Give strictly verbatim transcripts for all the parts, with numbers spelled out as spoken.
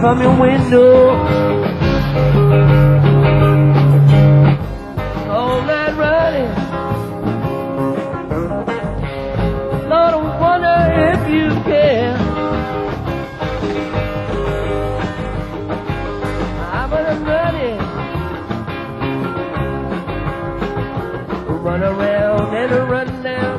from your window. All night running. Lord, I wonder if you care. I'm running. Run around and run down.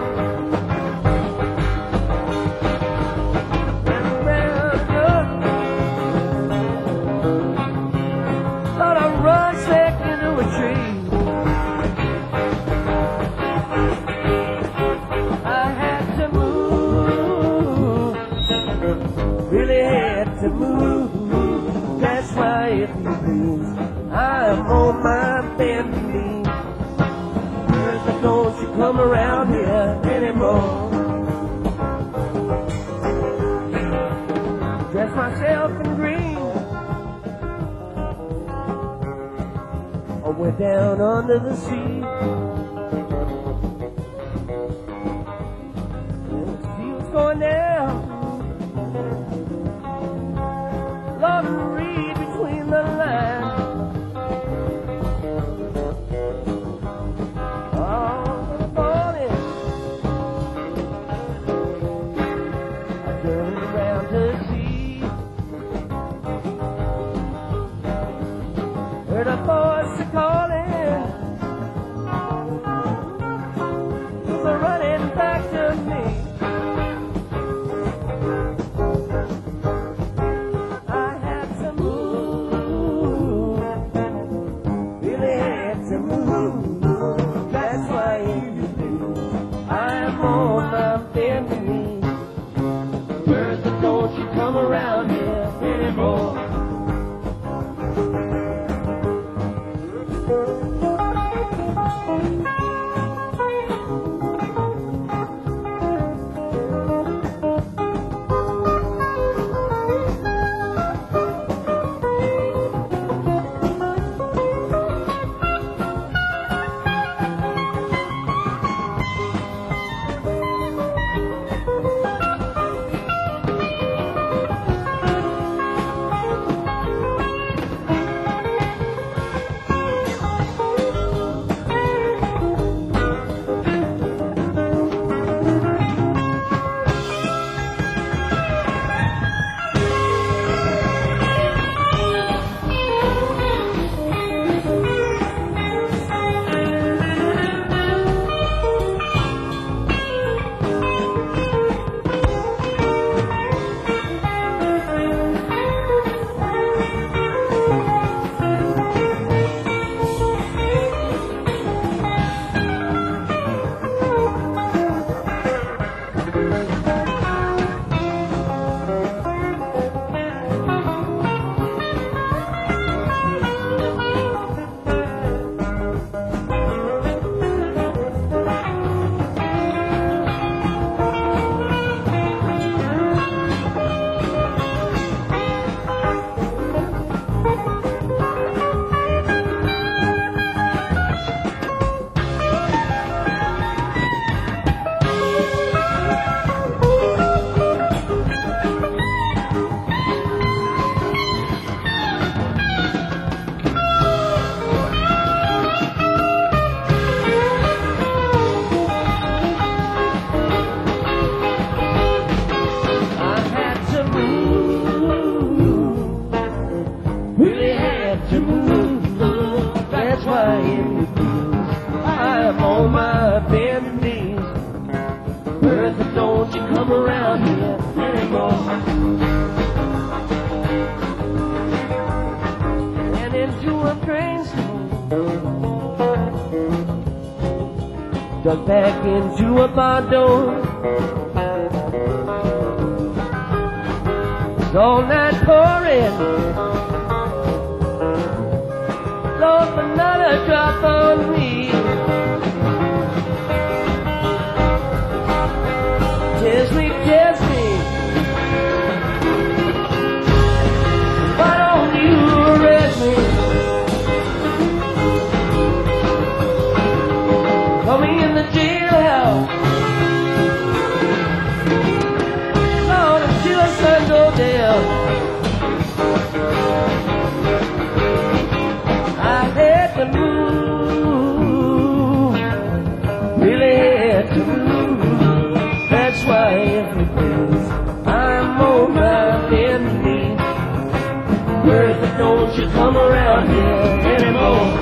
To move, that's why if you please, I'm on my bending knees. But don't you come around here anymore. Dress myself in green, I went down under the sea. And see what's going down. Lord, read between the lines. Oh, the morning I turned around to see. Heard a voice a-calling, was running back to me. Come around here anymore. Don't you come around here anymore. And into a train dug back into a bar door. It's all night pouring, Lord, but not a drop on me. Kiss me, kiss me. Why don't you arrest me? Call me in the jailhouse, Lord, until the sun goes down. to move. That's why every day I'm on my bending knee. Bertha, don't you come around here anymore.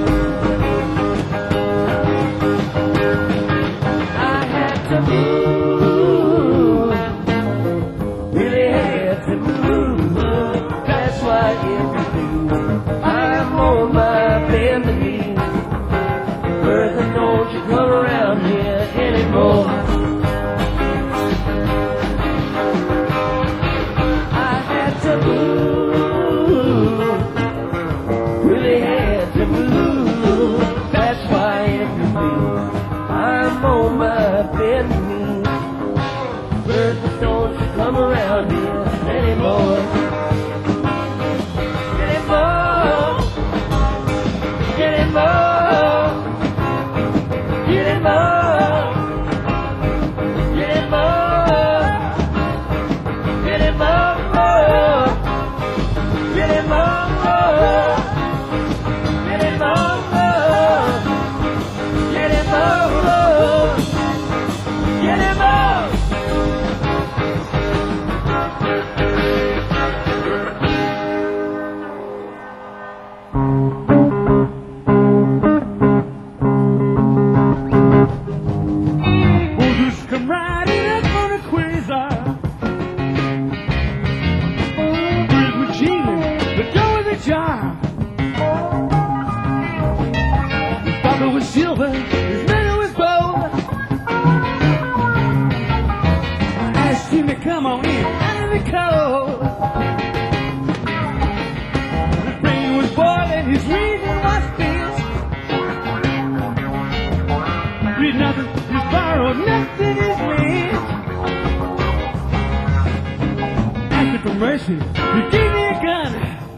I had to move, really had to move. That's why every day I'm on my bending knee. Bertha, don't you come around here anymore. I had to move, really had to move. That's why every day I'm on my bending knee. Bertha, don't you come around here anymore. Anymore, anymore, anymore, anymore, anymore, anymore, silver, his medal was gold. I asked him to come on in out of the cold. The brain was boiling, his reason was fierce. Read nothing, he's borrowed, nothing is lent. Asking for mercy, he gave me a gun.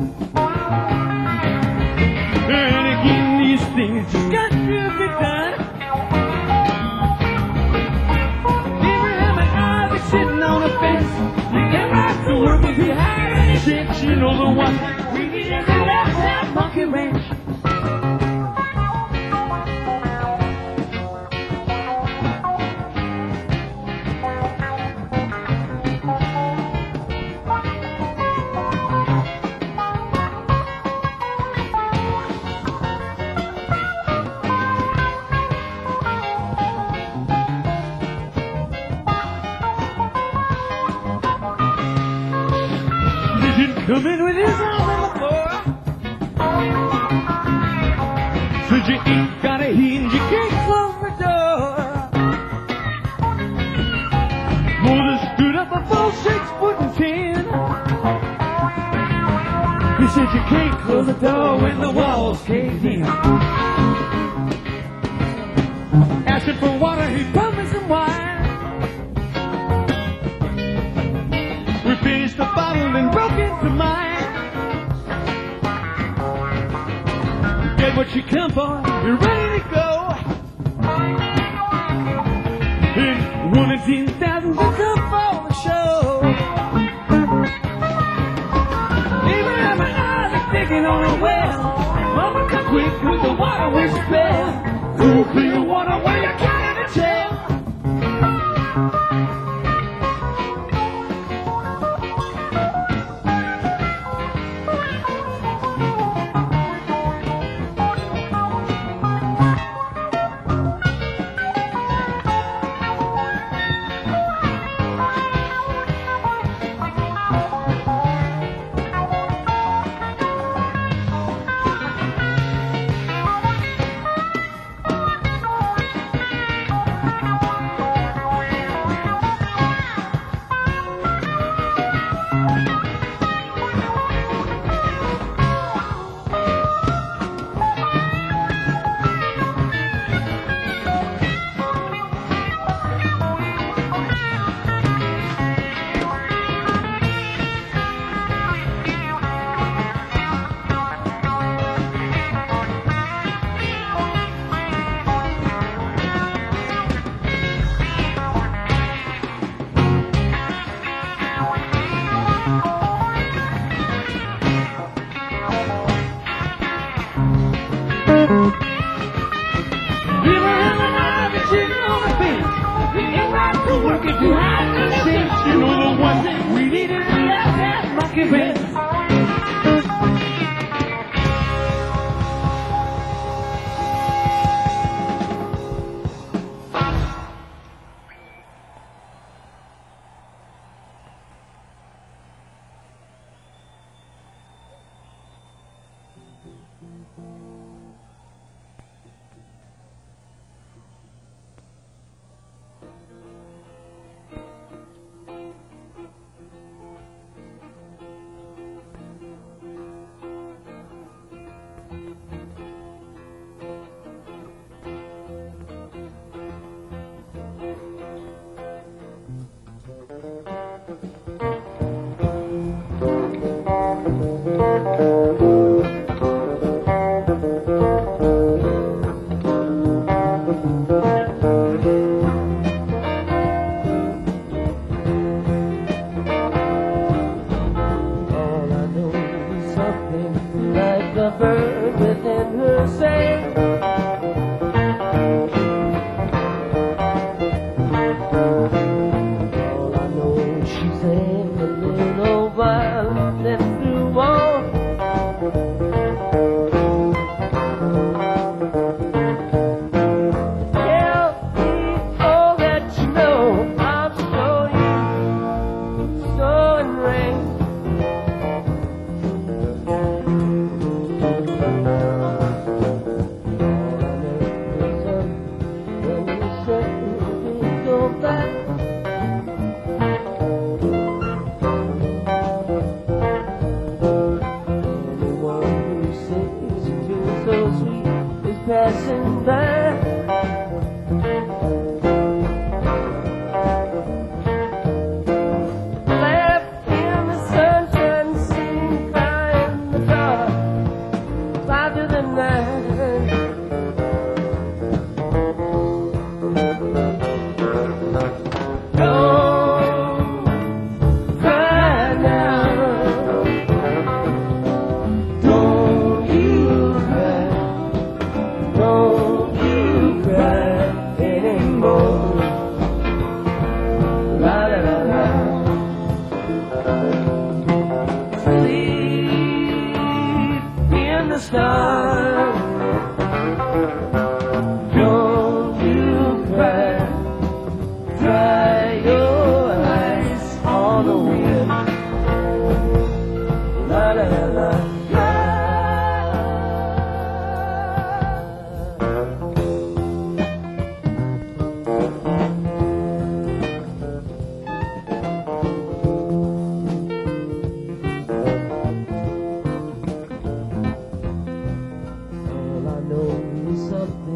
And again, these things just got to be done. Abraham and I were sitting on a fence. We get right to work if we had any sense. You know the one we needed to left that monkey ranch. Come in with his arms on the floor. Said you ain't got a hinge, you can't close the door. Mother stood up a full six foot and ten. He said you can't close the door when the walls caved in. Asking for water, he pumped me some wine. We finished the bottle and broke into mine. Get what you come for, you're ready to go. And one in ten thousand will come for the show. Abraham and I are digging on a well. Mama, come quick with the water we spell. Cool, clear water where you can't even tell. get too high, since you know the one thing we need to do that, that monkey band. Passing by, left in the sunshine, seen cry in the dark, five to the night. Don't cry now, don't you cry. Don't you cry anymore. La la la la. Sleep in the stars. Don't you cry. Dry your eyes on the wind. La la la la. Something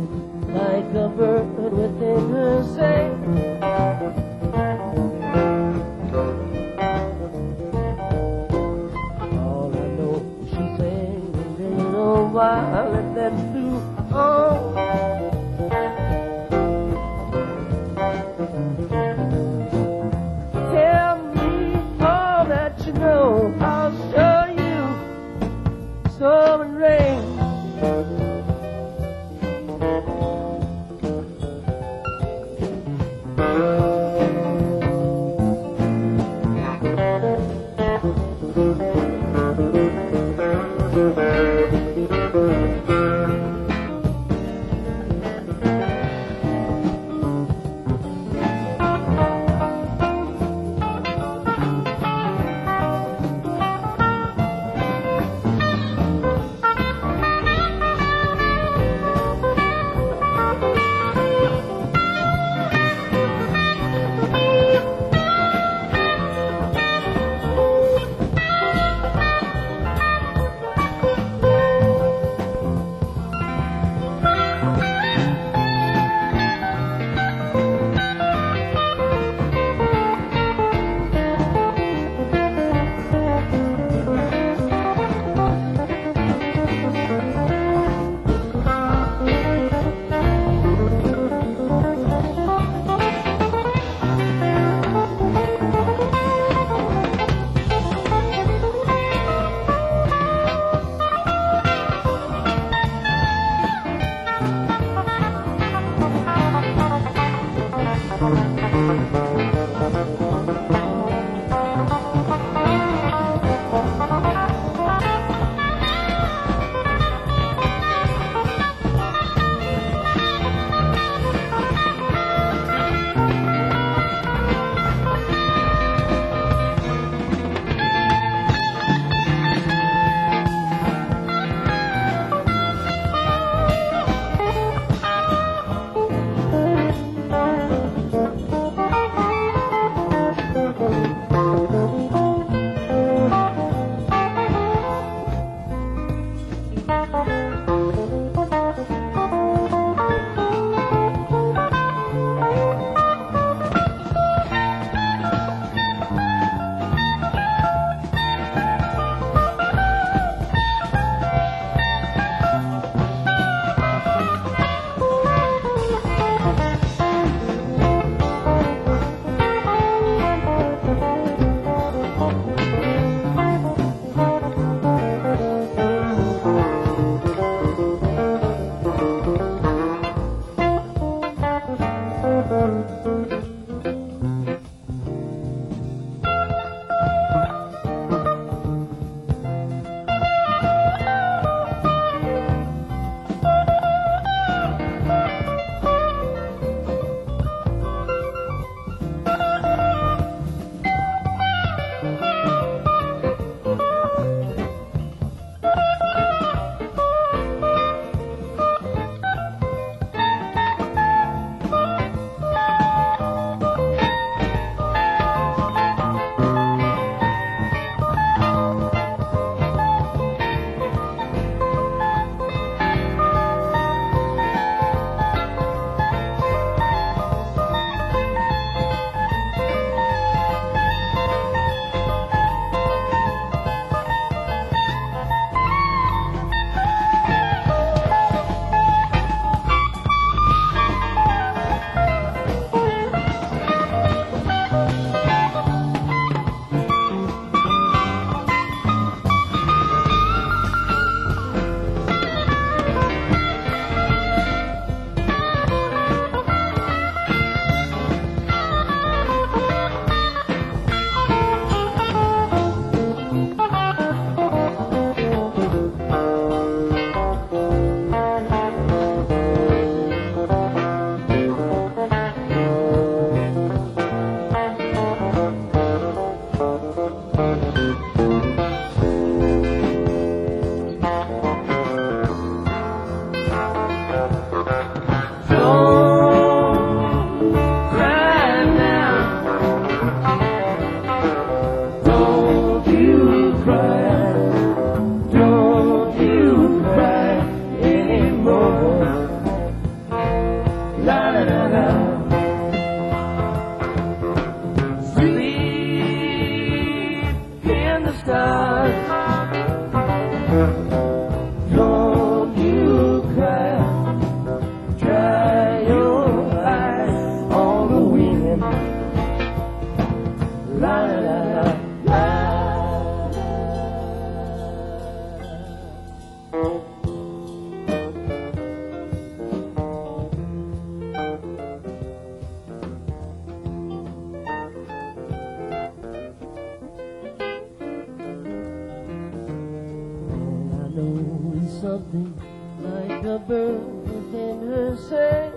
something like a bird within her sang.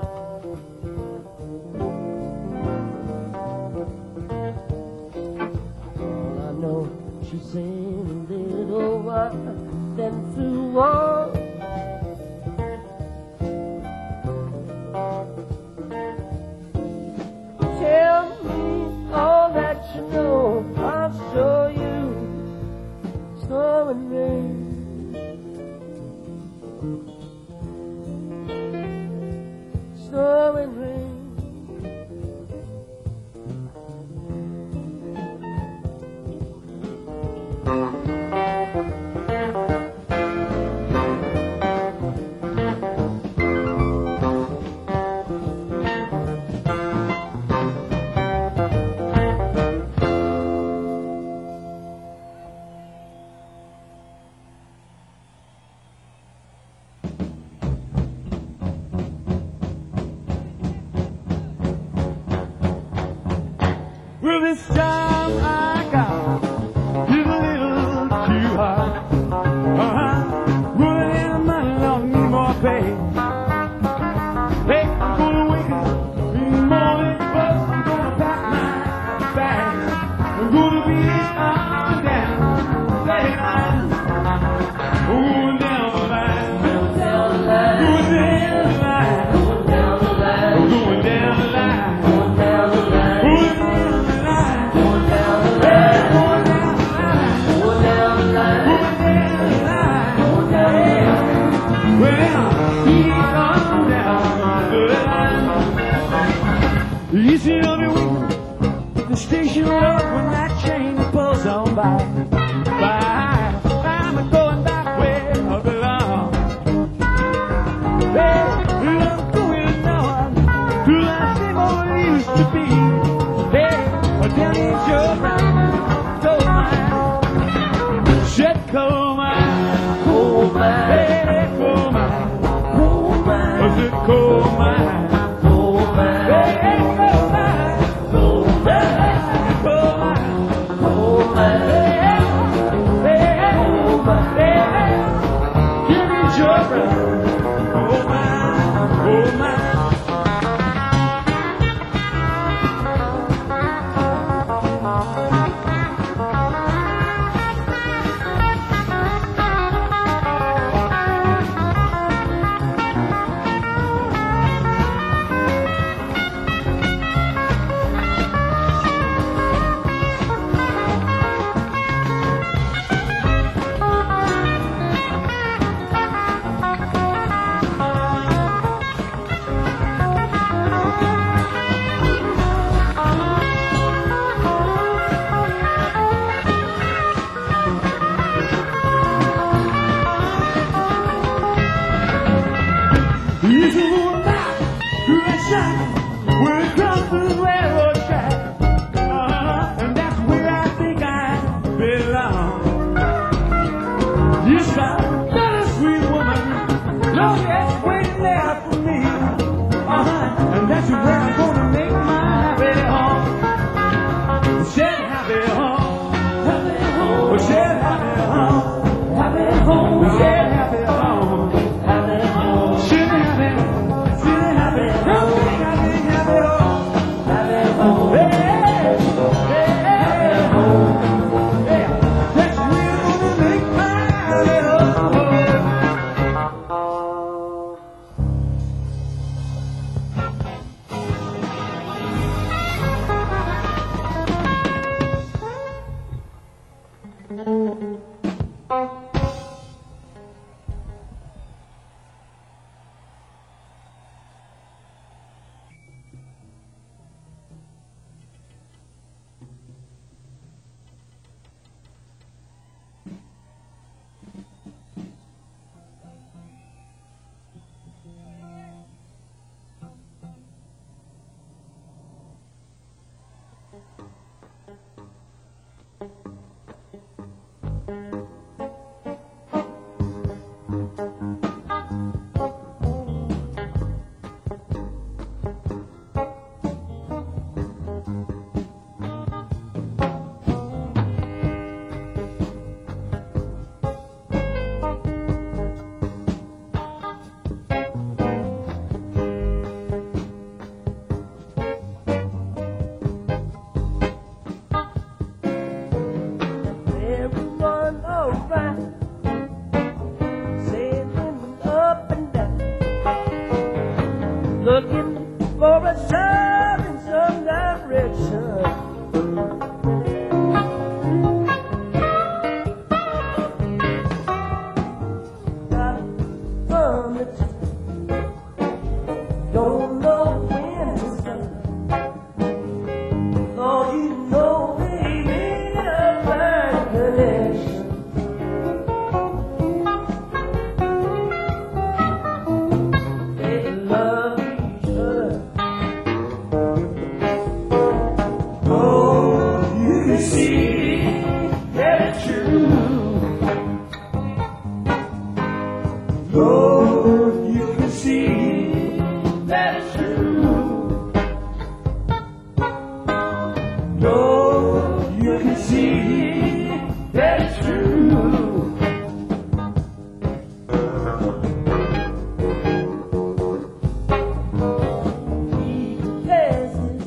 All I know, she sang a little while, then flew on. Tell me all that you know, I'll show you snow and rain. Snow and rain. Well, this time I got is a little too hard. Uh-huh. Running in the money, don't need more pay. Hey, I'm gonna wake up in the morning, but I'm gonna pack my bags. I'm gonna be on down, say on, going down the line, going down the line, going down the line, going down the line, going down the line, going down the line. Each and every week, the station up when that train pulls on by. By, I'm going back where I belong. Hey, I'm going north to that same old used to be. Hey, down in your mind, coal mine, shit coal mine, coal mine, hey, coal mine, coal mine, was it coal mine, coal mine, hey. We're across the railroad track, uh-huh, and that's where I think I belong. Yes, I've got a sweet woman, no, that's waiting there for me, uh-huh, and that's where I'm gonna make my happy home. Said happy home, happy home, said happy home, happy home, said happy home, happy home, said happy, said happy home. looking for a shot in some direction. Got a promise, don't know when it's done. All you know, baby, a fine connection. They love each other. Oh, you can see that it's true. Oh, you can see that it's true. No, you can see that it's true. He has his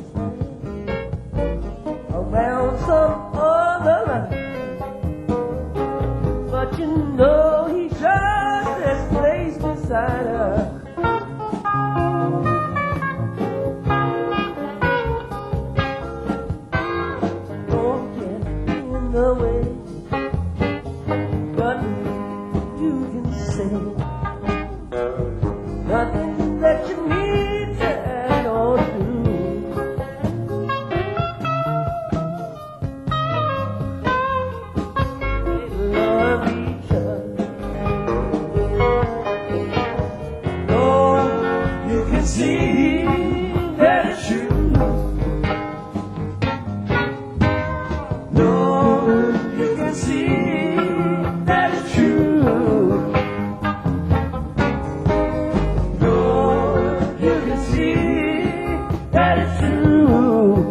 hand around some other line, but you know he just has place beside her. Don't get in the way, nothing you can say, nothing that you need to add or do. They love each other. Oh, you can see that it's true. No, you can see that it's true. No, you can see that it's true.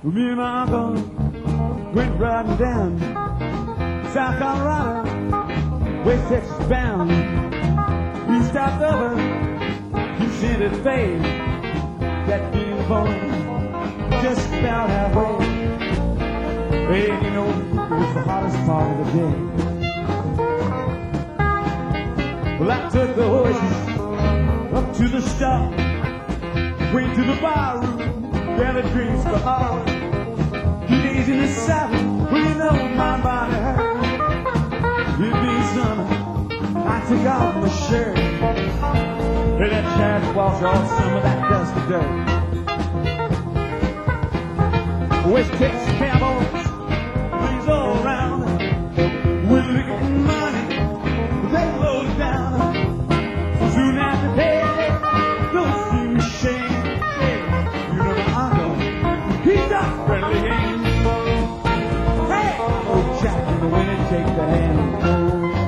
Me and my uncle went riding down South Colorado, West Texas bound. We stopped over Yosemite Bay, that being born just about halfway. Hey, you know, it was the hottest part of the day. Well, I took the horses up to the stop, went to the bar room, gathered drinks for hours. Two days in the saddle, well, you know my body hurt. It being summer, I took off my shirt. Hey, that chad wash off some of that dusty dirt. West Texas cowboys, things all around. We're looking for money, they load down. Soon after that, don't see me shame. Hey, you know my uncle, he's a friendly game. Hey, old Jack in the winter, take the hand and go.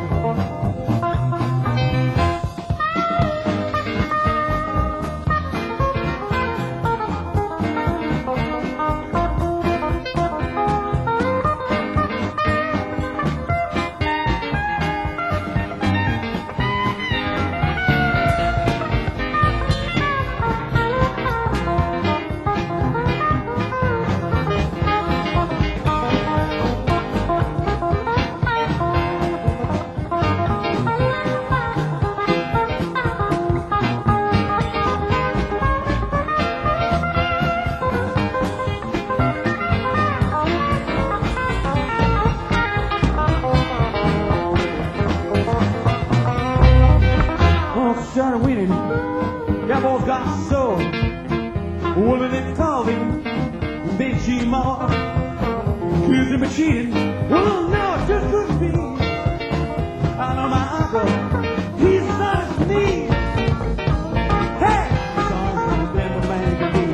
Started winning, cowboys got sold. Well, they called him Big G-Mar, accused him of cheating. Well, no, it just couldn't be. I know my uncle, he's as honest as me. Hey, as honest as a man can be.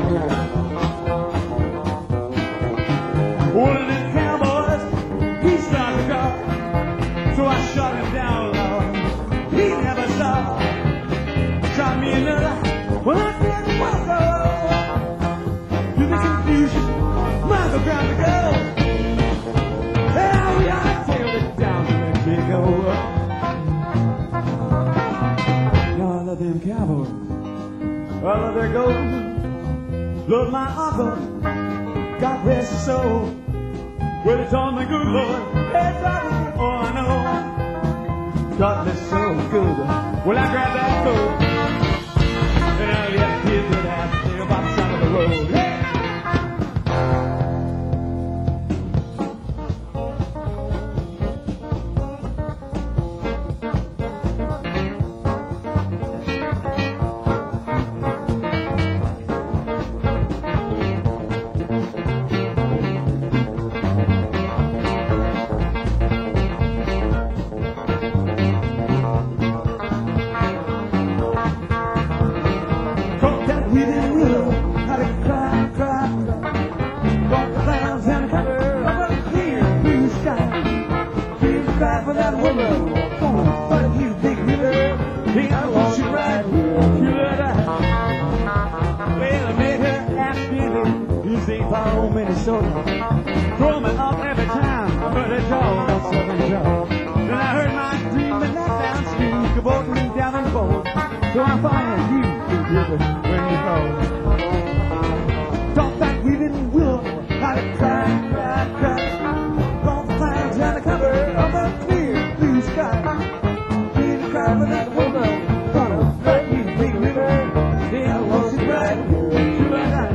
One of them cowboys, he started to call, so I shot him down, Lord. He never stopped. Shot me another, well, I didn't want to go. To the confusion, Michael ground to go. Hell, we are tailed it down to that big old up. Now I love them cowboys, I love their gold. Love my uncle, God rest his soul. Well, it's on the good Lord, it's on me, oh I know. God bless so good, well I grabbed that coat. And all you kids that have to say about the side of the road. Hey! Minnesota, throw me up every time I heard a dog, a southern dog. Then I heard my dream and that downstream, cavorting me down in the boat. So I followed you, Big River, when you called. Thought that we didn't will, how to cry, cry, cry. Gone for clouds under cover of a clear blue sky. Need to cry for that woman, gonna hurt you, Big River. Then I lost it right here, to my night.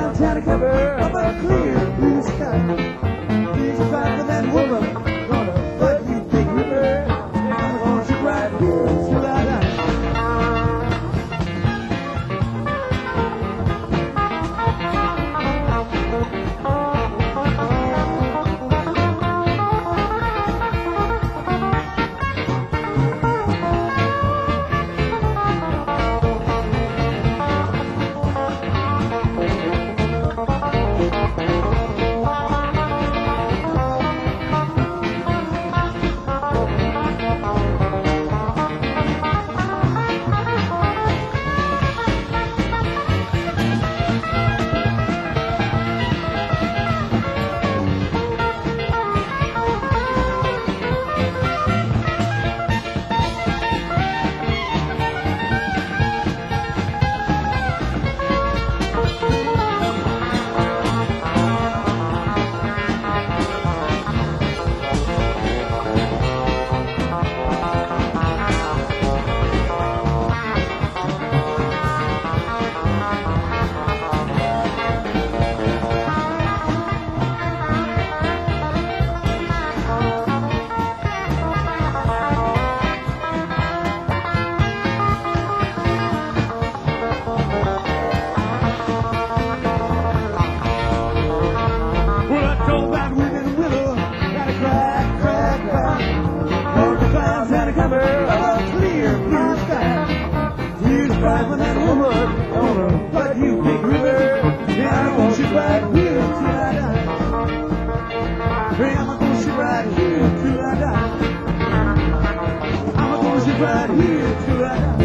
downtown to cover up a clear blue sky. He's fight for that woman, gonna flood you big river. I'm gonna sit right here till I die. For that woman, gonna flood you big river. Yeah, I'm gonna sit right here till I die. Yeah, I'm gonna sit right here till I die. I'm gonna sit right here till I die.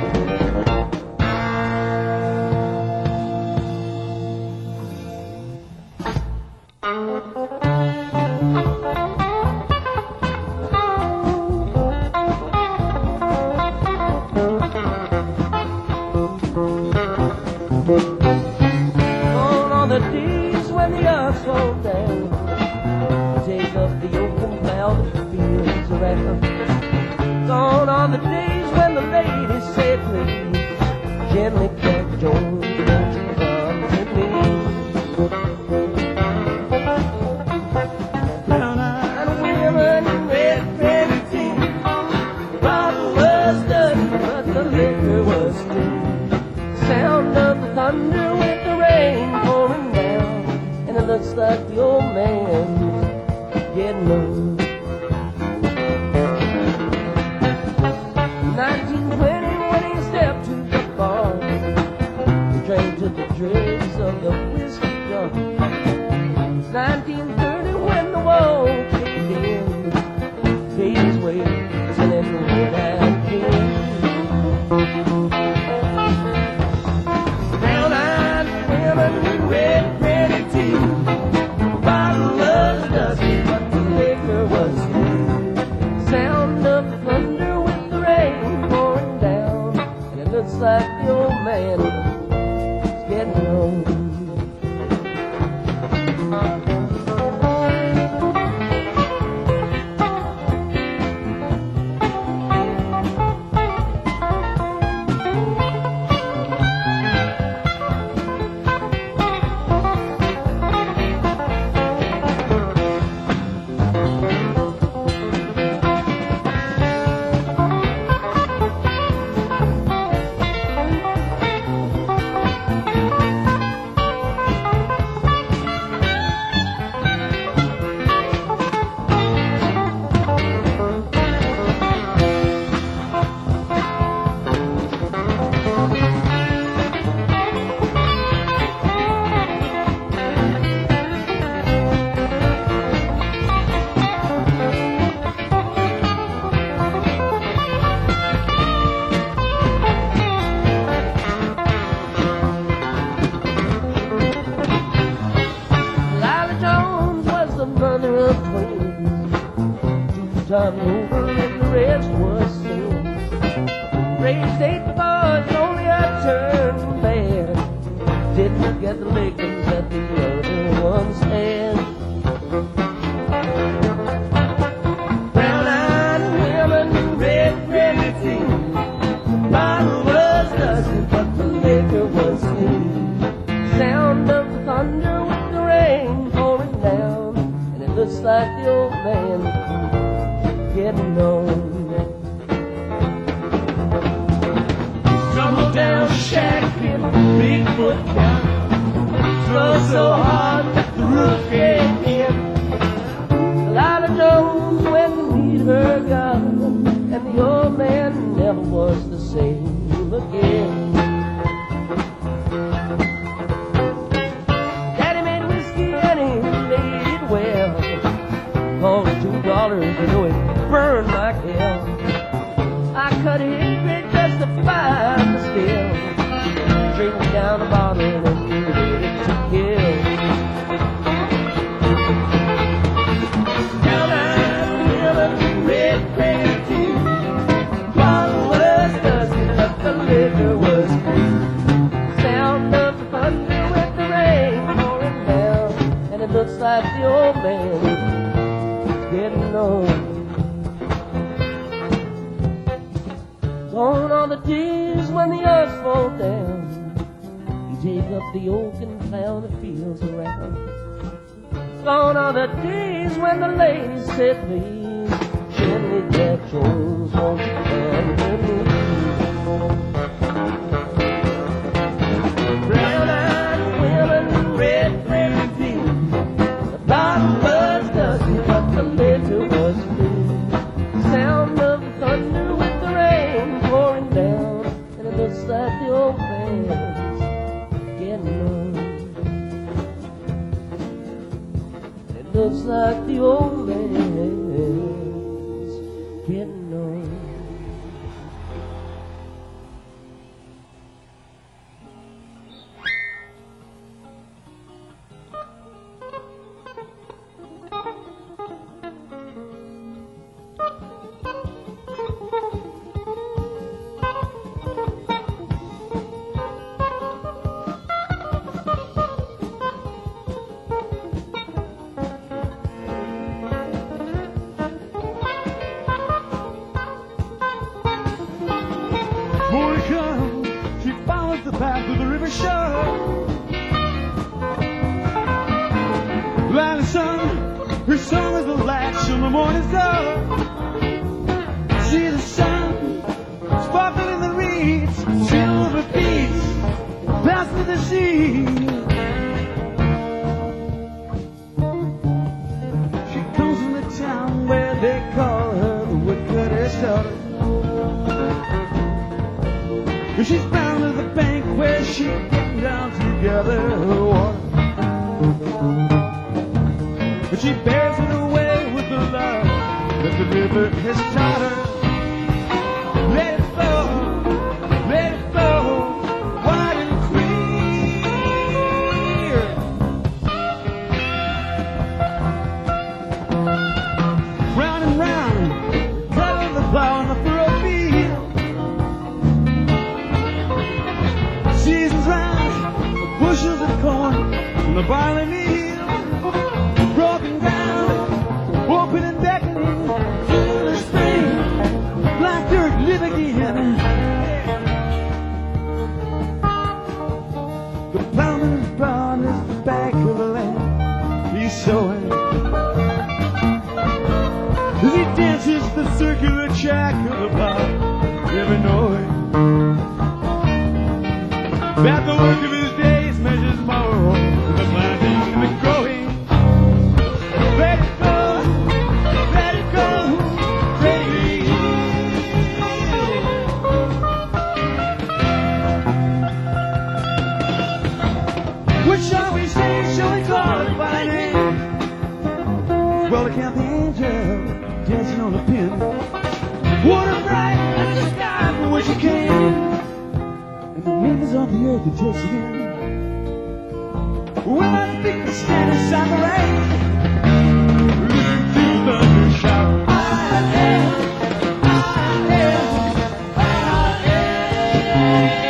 Gone are the days when the earth's all down, take up the open cloud that feels around. Gone are the days when the ladies say please, gently crack Jones, won't you come to me? And women in red velveteen, the bottle was done, but the liquor was free. Sound of the thunder with the rain pouring down, and it looks like the old man's getting old. nineteen twenty when he stepped to the bar, he drank to the dregs of the whiskey jar. nineteen thirty when the wall caved in, paid his way, selling the red-eyed king. Red, ready to bottle was dusty, but the liquor was free. Sound of the thunder with the rain pouring down, and it looks like the old man is getting old. Time over and the rest was sin. Raised eight boys, only I turned bad. Didn't get the lickings that the other ones had. Brown-eyed women, red, red teeth. The bottle was dusty, but the liquor was sweet. Sound of the like the old man getting on. Tumble down shack in Bigfoot County, snow so hard that the roof caved in. Lila Jones went to meet her God, and the old man never was the same again. Daddy made whiskey and he made it well. Cost two dollars, you know it burned like hell. I cut his big just to find the still, drinking down a bottle and get ready to kill. Down I'm feeling red crazy too. Bottle was dusty, but the liquor was free. Sound of the thunder with the rain pouring down, and it looks like the old man is getting on. Gone are the days when the earth falls down. You take up the oak and plow the fields around. Gone are the days when the ladies said, please, Jenny Jack Jones, won't you come with me? Brown-eyed women, red, red teeth. The bottle was dusty, but the liquor was free. Sound of the thunder with the rain pouring down, and it looks like the old man's getting on. It looks like the old man's getting on. Morning comes, she follows the path of the river shore. Light the sun, her song is the latch on the morning star. See the sun, sparkle in the reeds, chill the beach, pass to the sea. She comes from the town where they call her the woodcutter's daughter. She's bound to the bank where she get down to gather her water. But she bears it away with the love that the river has taught her. Let it flow, let it flow, wide and clear. Round and round, cut the plow on the furrow field. Seasons round, the bushels of corn and the barley meal, broken ground, open and beckoning to the spring, black dirt live again. The plowman is broad as the back of the land, he's sowing as he dances the circular track of the plow, never knowing that the work of his days measures more than the planting and the growing. Let it go, let it go, baby. What shall we say? Shall we call it by name? Well, the count the angel dancing on the pin. Water bright as the sky from which you came. The winds of the earth it takes again. When I think I stand inside the rain, listen to the thunder shout. I am, I am, I am.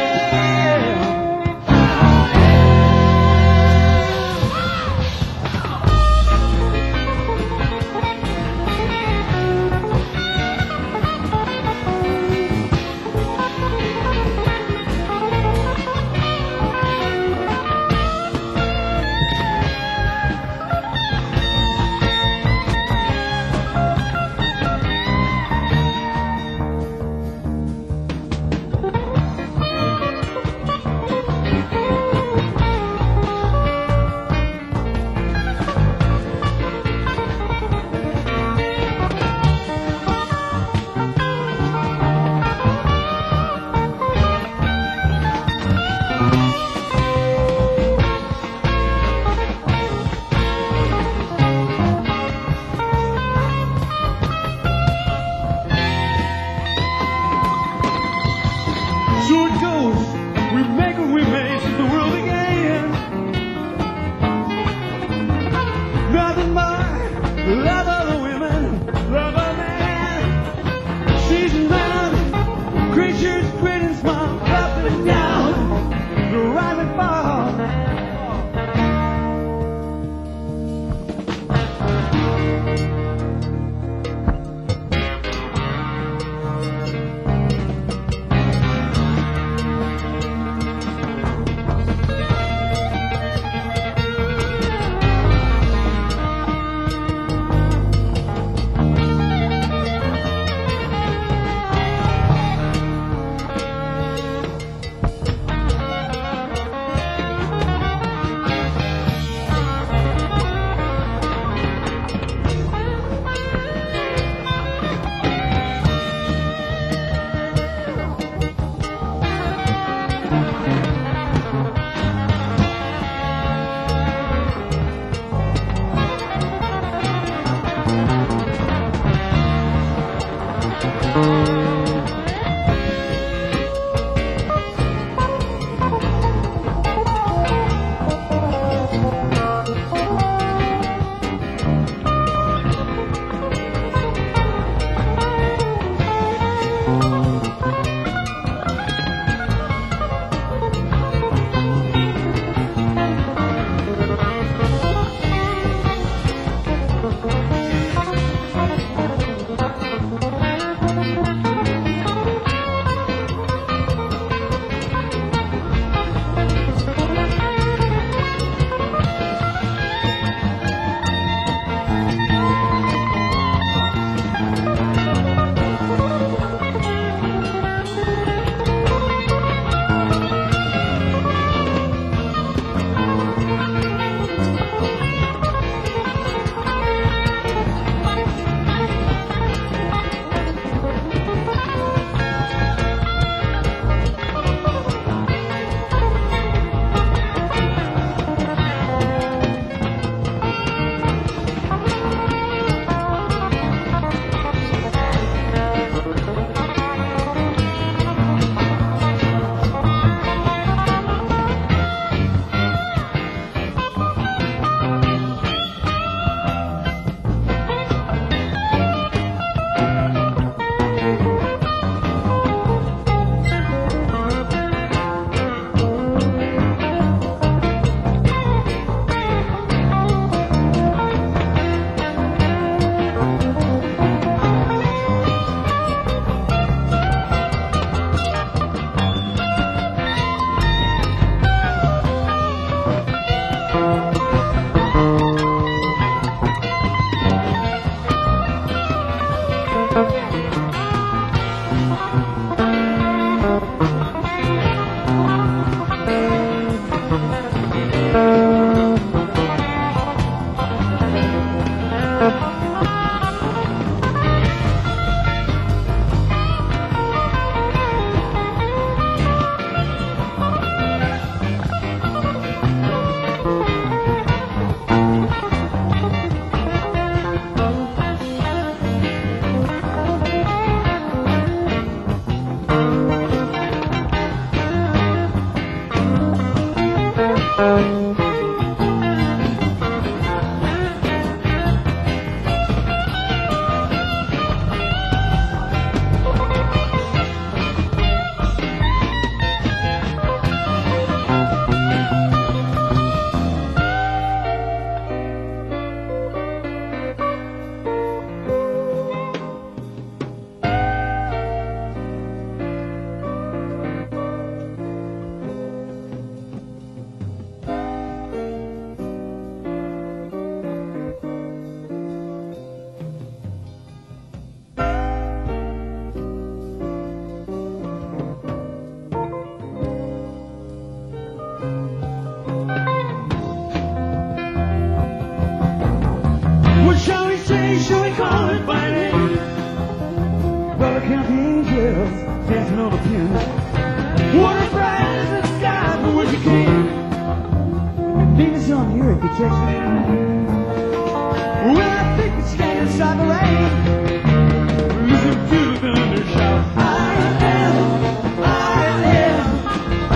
started fighting. Brother count the angels dancing on the piano. What a bright as the sky from which you came. Venus on the earth, protection. Well, I think the sky inside the rain. Listen to the thunder shout. I am, I am, I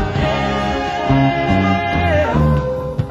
am, I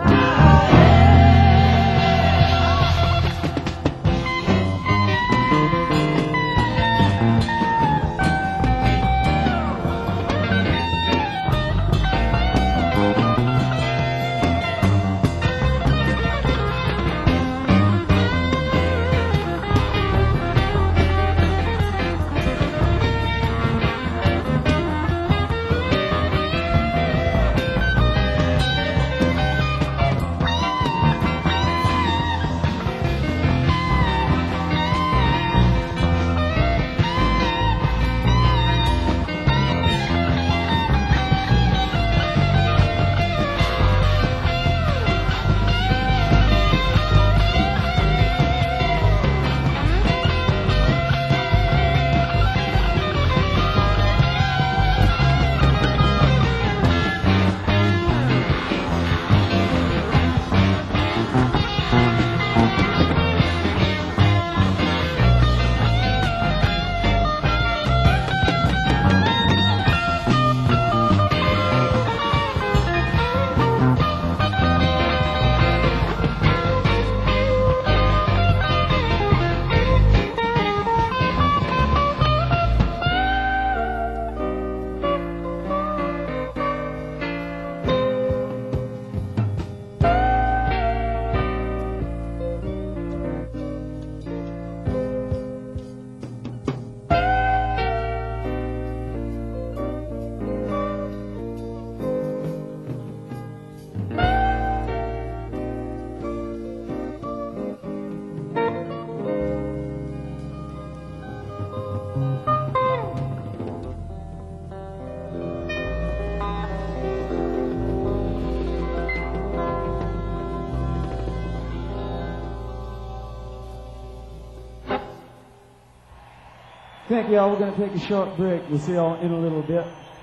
Thank you all. We're going to take a short break. We'll see y'all in a little bit.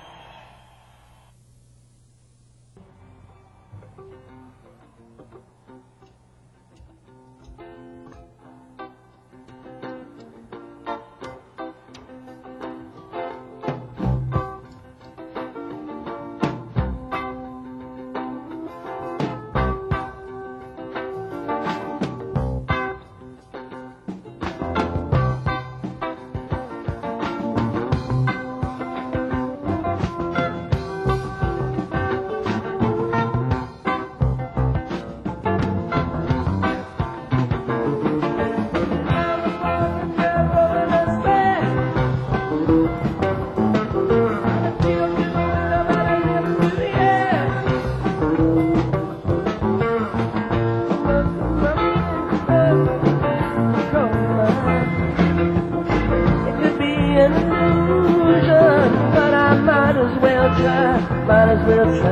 Might as well try.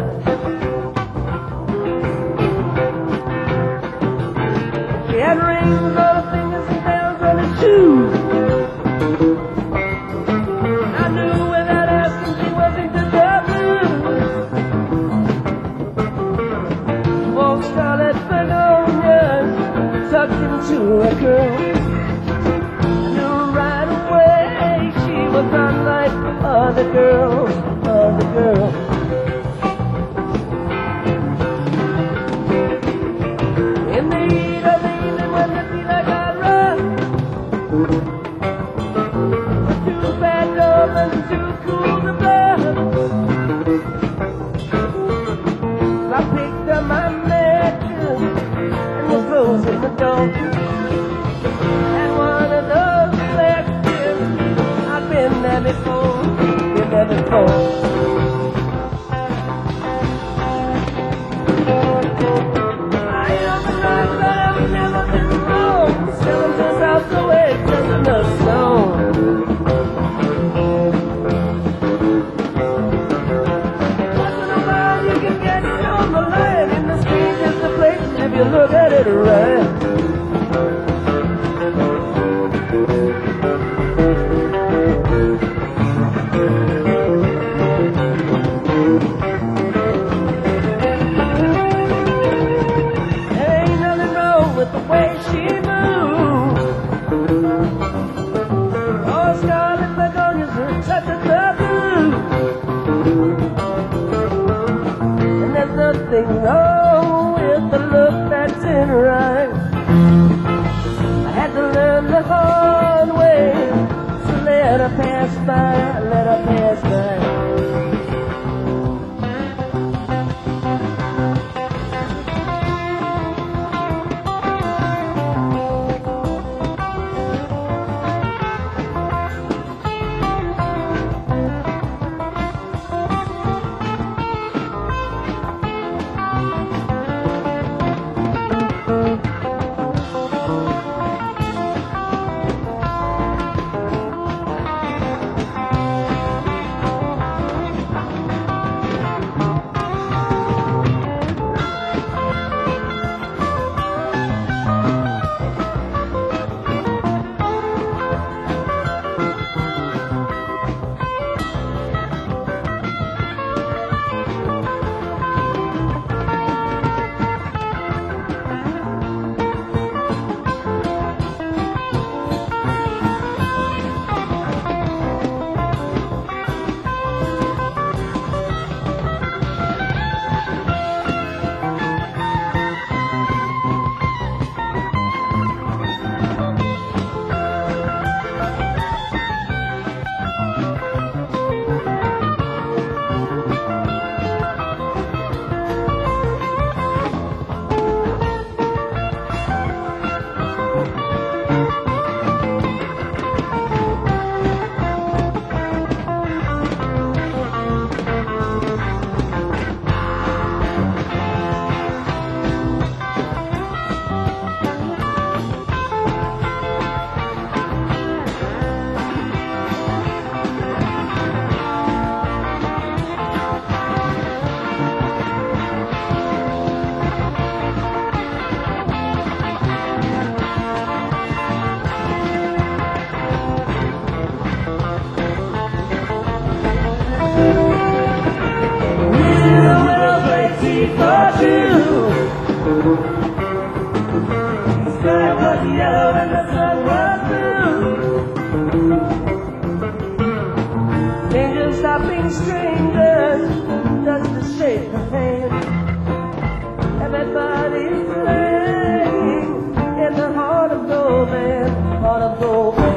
She had rings on her fingers and bells on her shoes. I knew without asking she wasn't the devil. Small scarlet begonias tucked into her curl. I knew right away she was unlike other girls, other girls. And one of those lectures I've been there before, been there before. I am the right, but I've never been wrong. Selling this house away, just another song. Once in a while you can get it on the line. In the street is the place if you look at it right. with the way she moves. Oh, scarlet begonias are such a taboo. And there's nothing wrong with the look that's in her eyes. I had to learn the hard way, so let her pass by, let her pass by. For two. The sky was yellow and the sun was blue. Angels stopping strangers just to shake her hand. Everybody's playing in the heart of gold man, heart of gold man.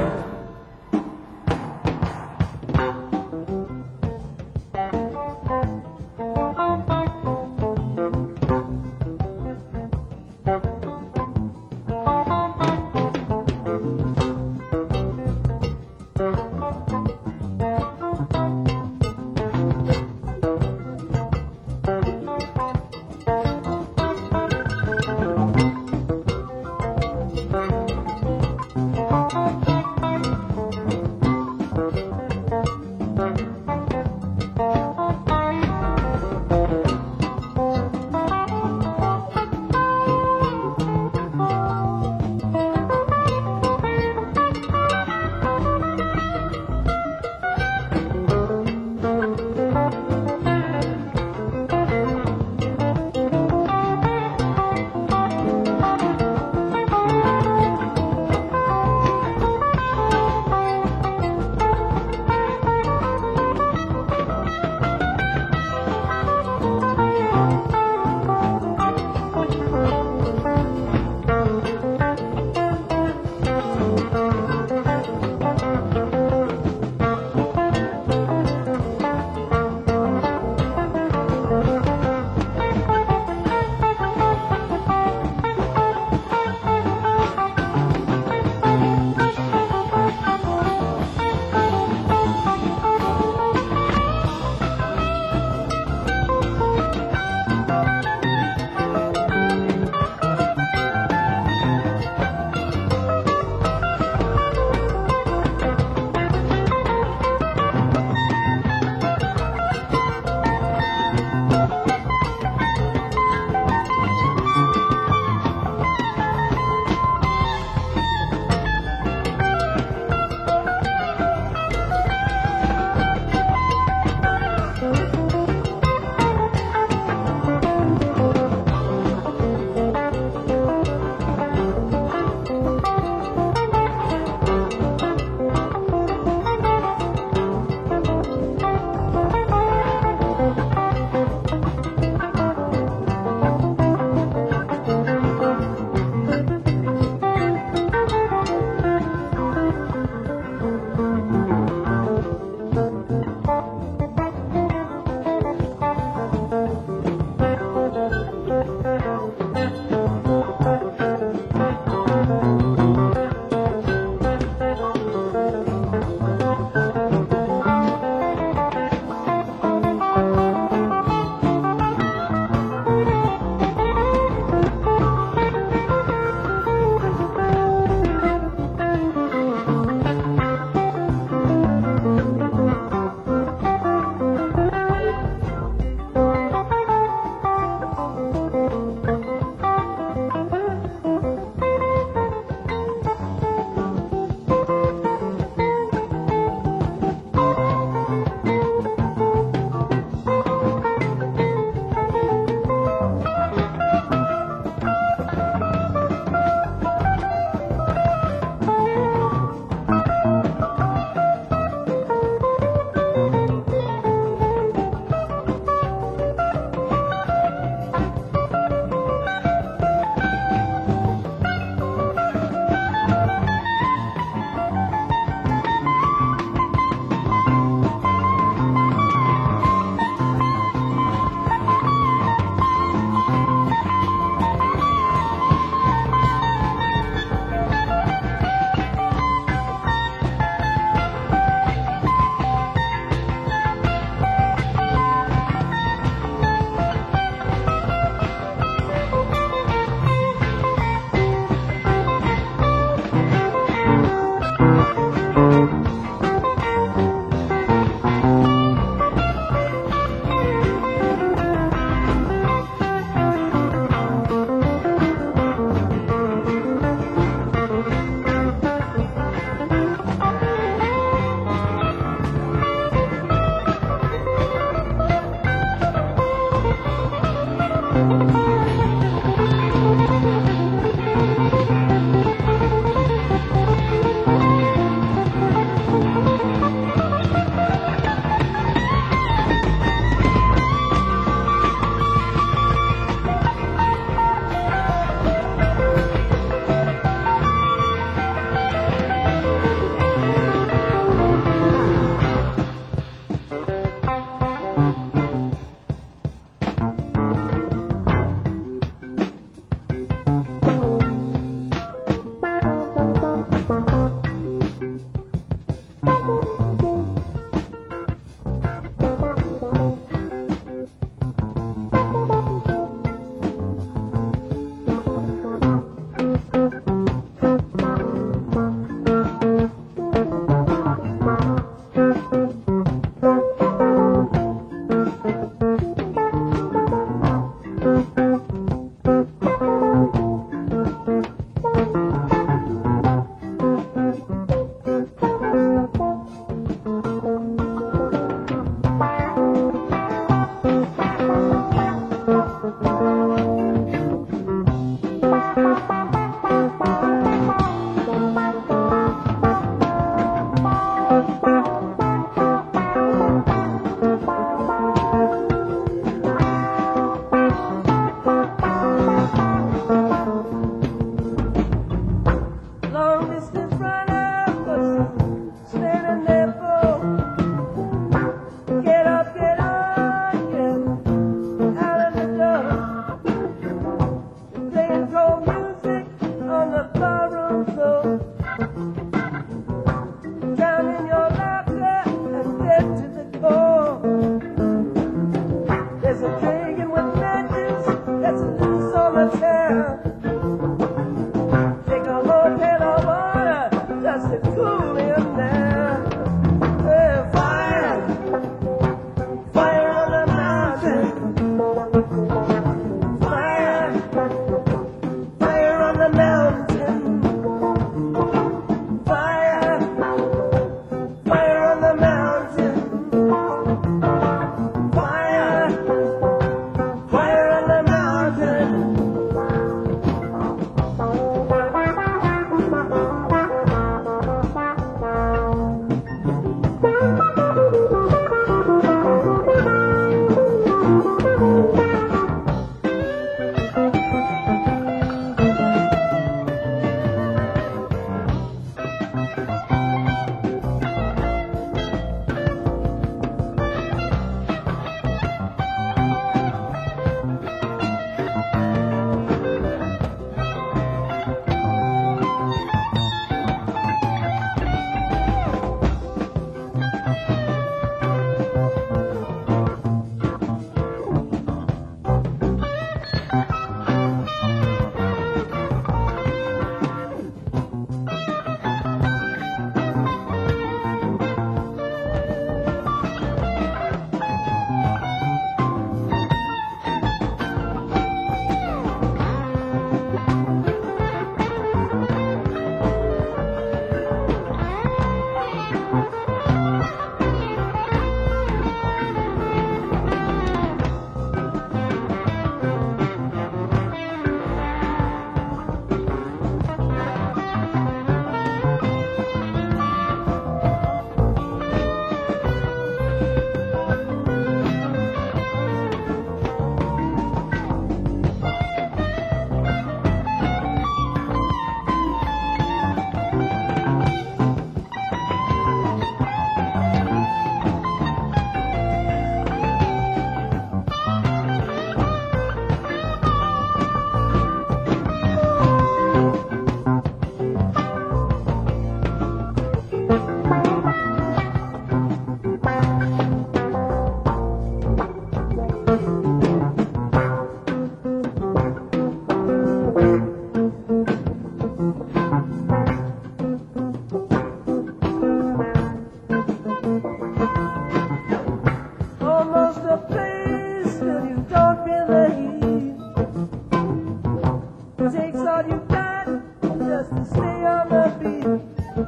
stay on the beat.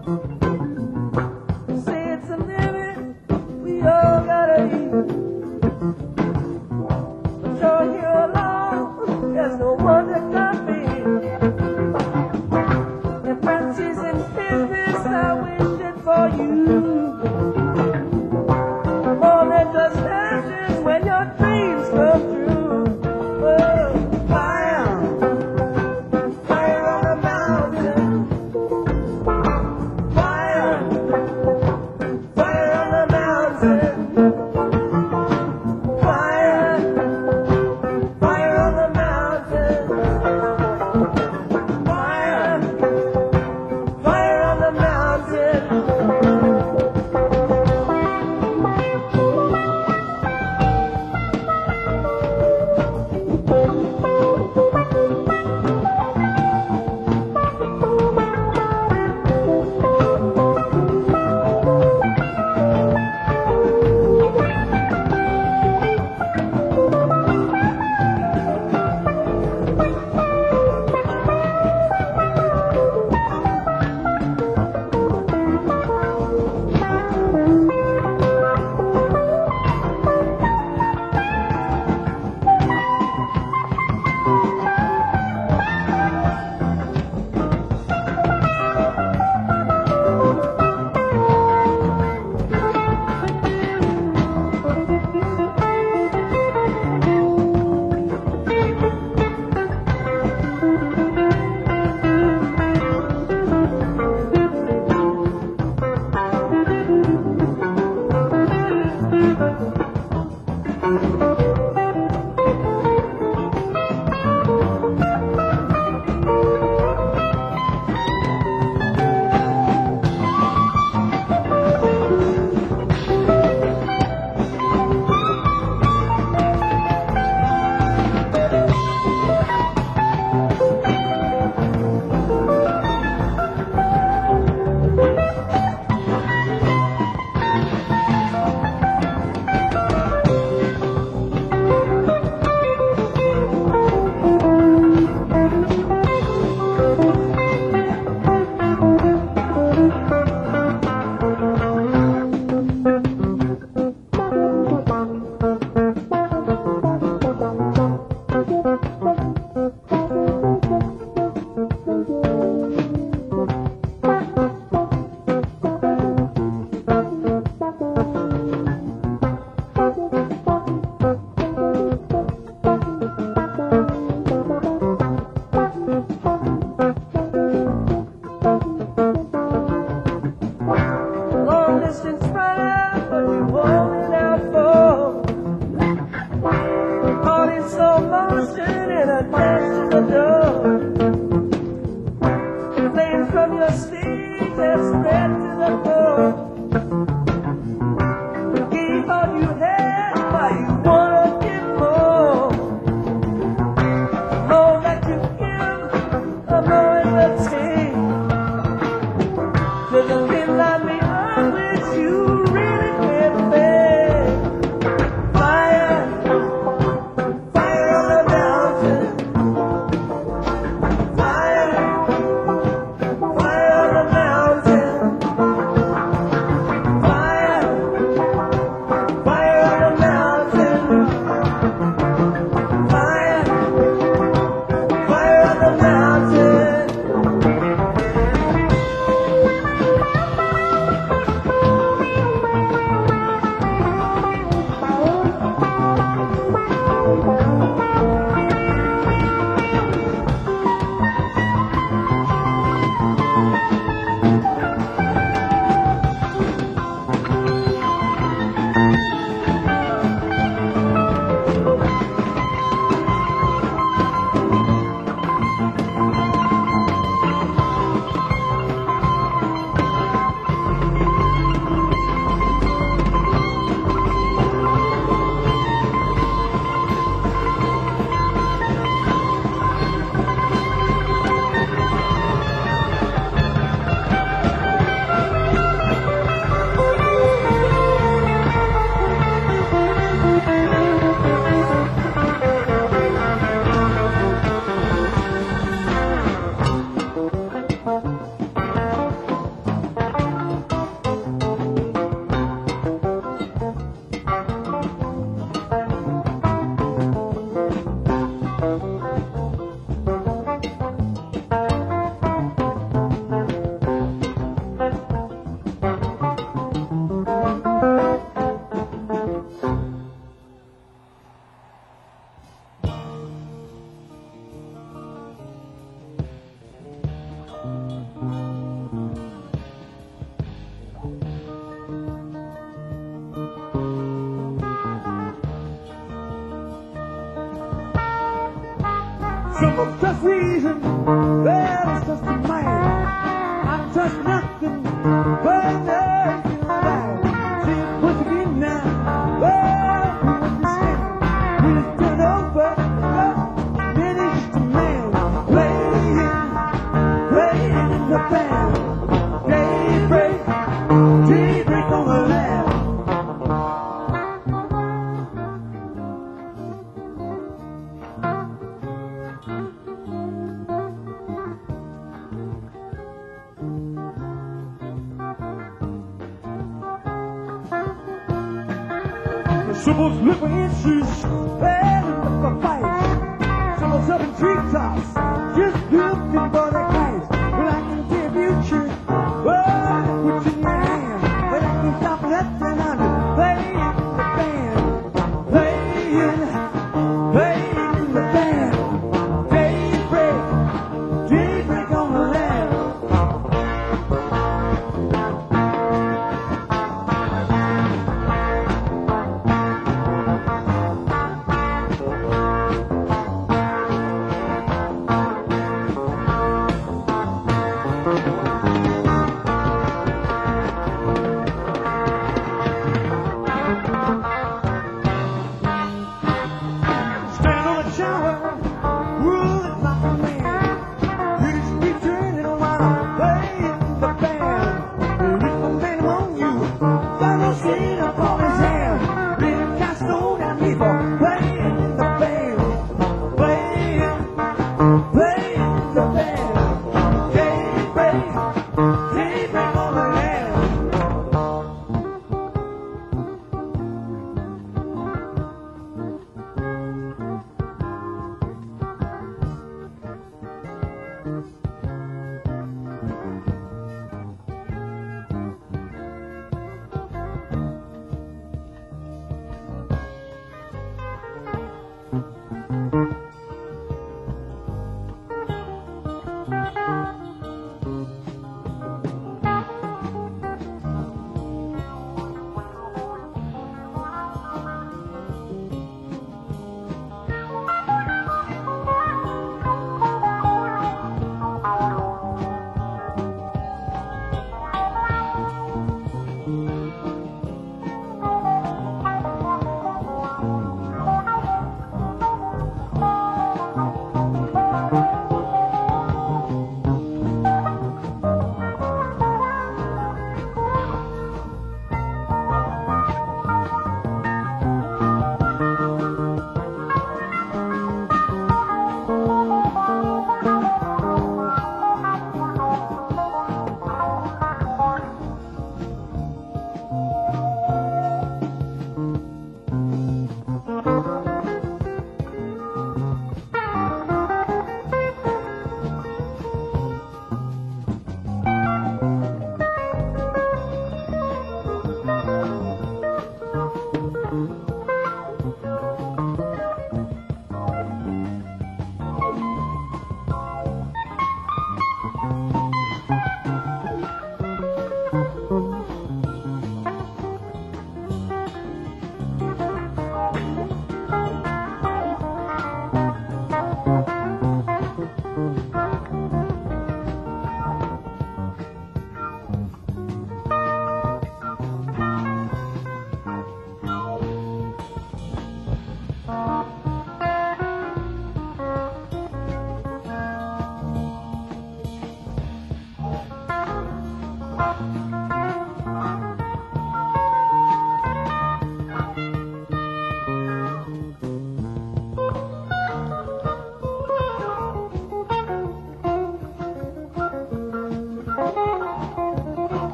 Say it's a living we all gotta eat. But you're here alone, there's no one to compete. If Frenchie's in business, I wish it for you. More than just ashes when your dreams come true. Oh, fire, fire on a mountain, People's just reason, well, it's just a man. I trust nothing but earth and land. See it push again now. Well, we understand. We just turn over, look, finish the man. Playing, playing in the band. Daybreak, daybreak on the land. Someone's living in shoes, and the fight. Someone's up in treetops, just looking for the kites. But I can give you truth, well, put in your hand. But I can stop nothing under playing the band, playing, playing in the band. Daybreak, daybreak on the land.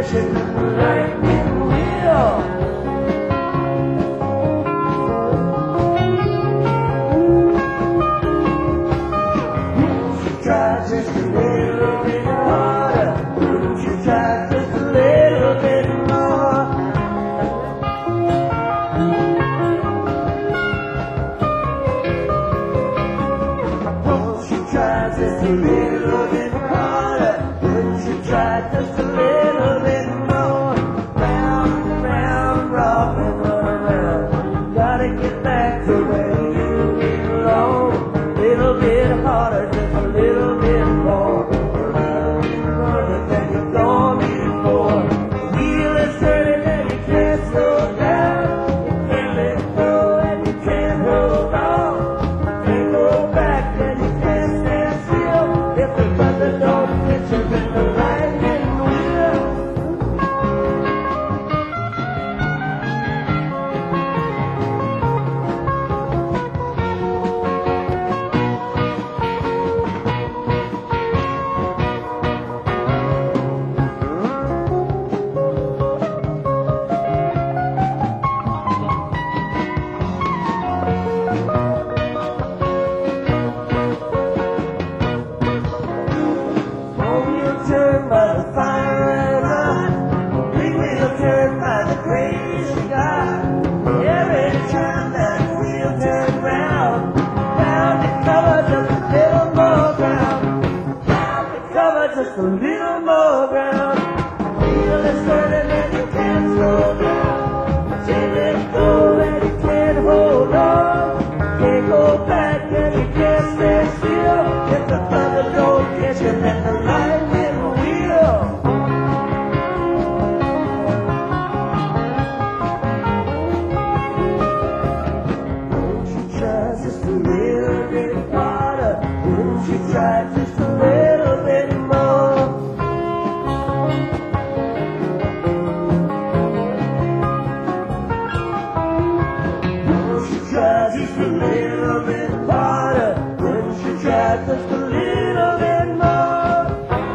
catching the lightning wheel. Try just a little bit harder. Wouldn't you try just a little bit more? Won't you try just a little bit harder? Wouldn't you try just a little bit more? Round and round, rock and run around. Gotta get back to where you belong. A little bit harder, just a little bit more. Harder than you've gone before. The wheel is turning and you can't slow down. You can't let go and you can't hold on. You can't go back and you can't stand still. If the thunder don't hit you, then the lightning will. Turn by the fire and run. Big wheel turn by the gray sky. Every time that wheel turns round, bound to cover just a little more ground. Bound to cover just a little more ground. The wheel is turning and you can't slow down. You can't let go and you can't hold on. You can't go back and you can't stand still. If the thunder don't get you, then the lightning just a little bit harder. Wouldn't you try just a little bit more? Wouldn't you try just a little bit harder? Wouldn't you try just a little bit more?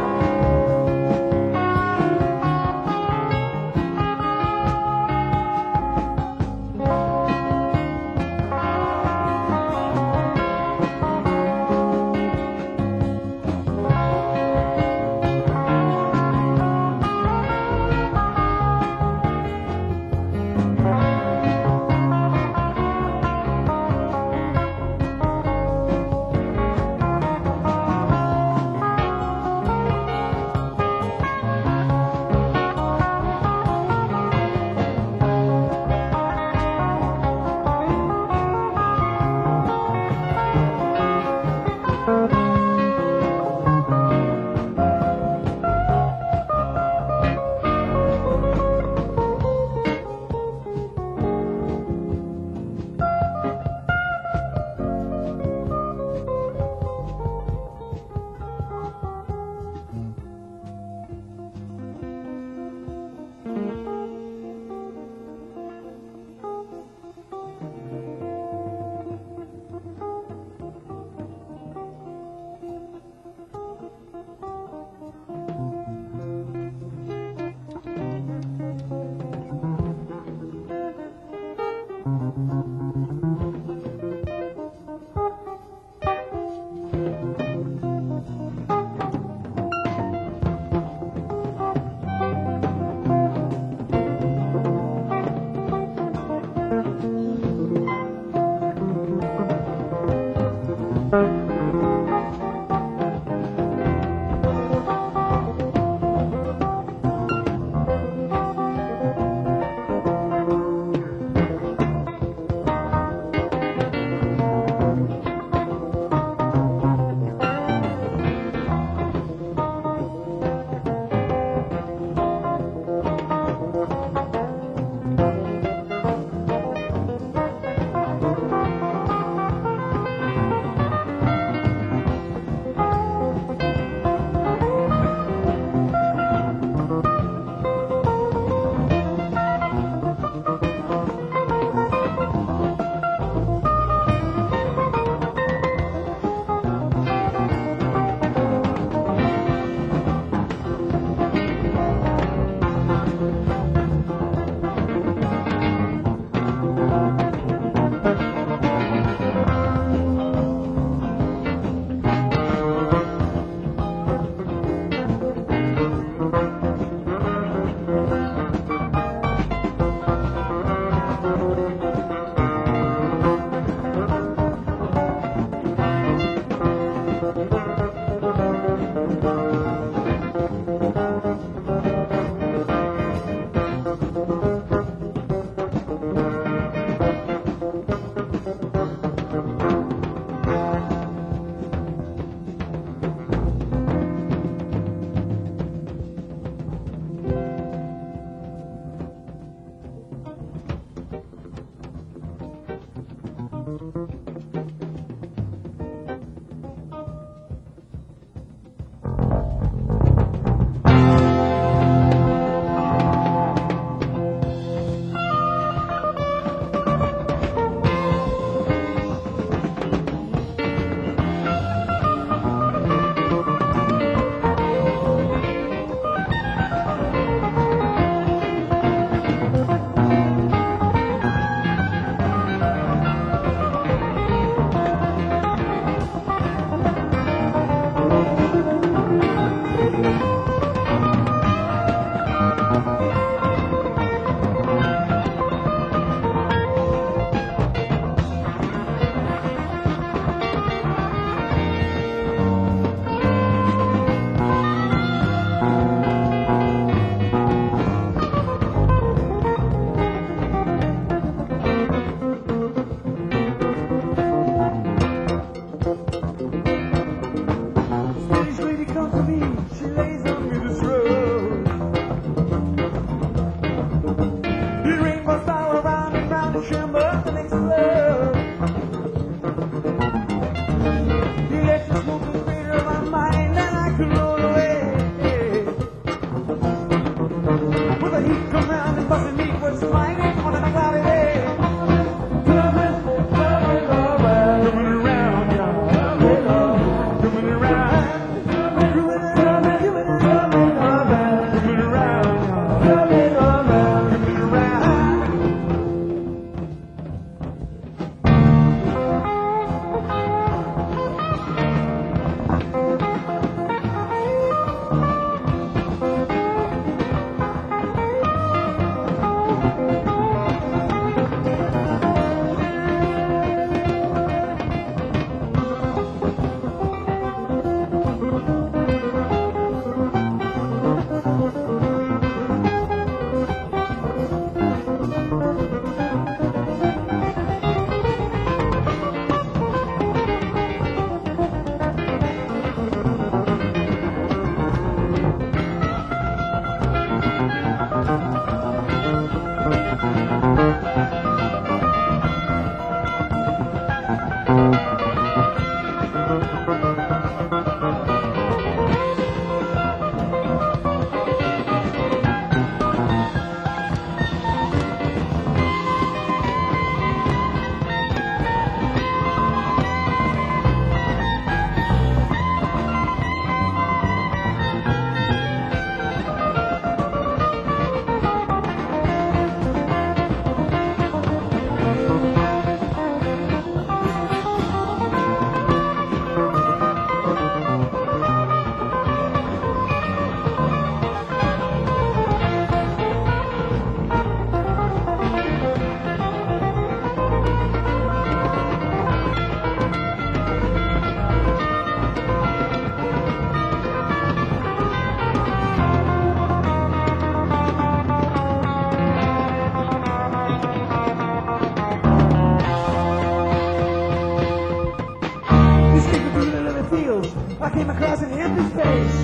came across an empty space.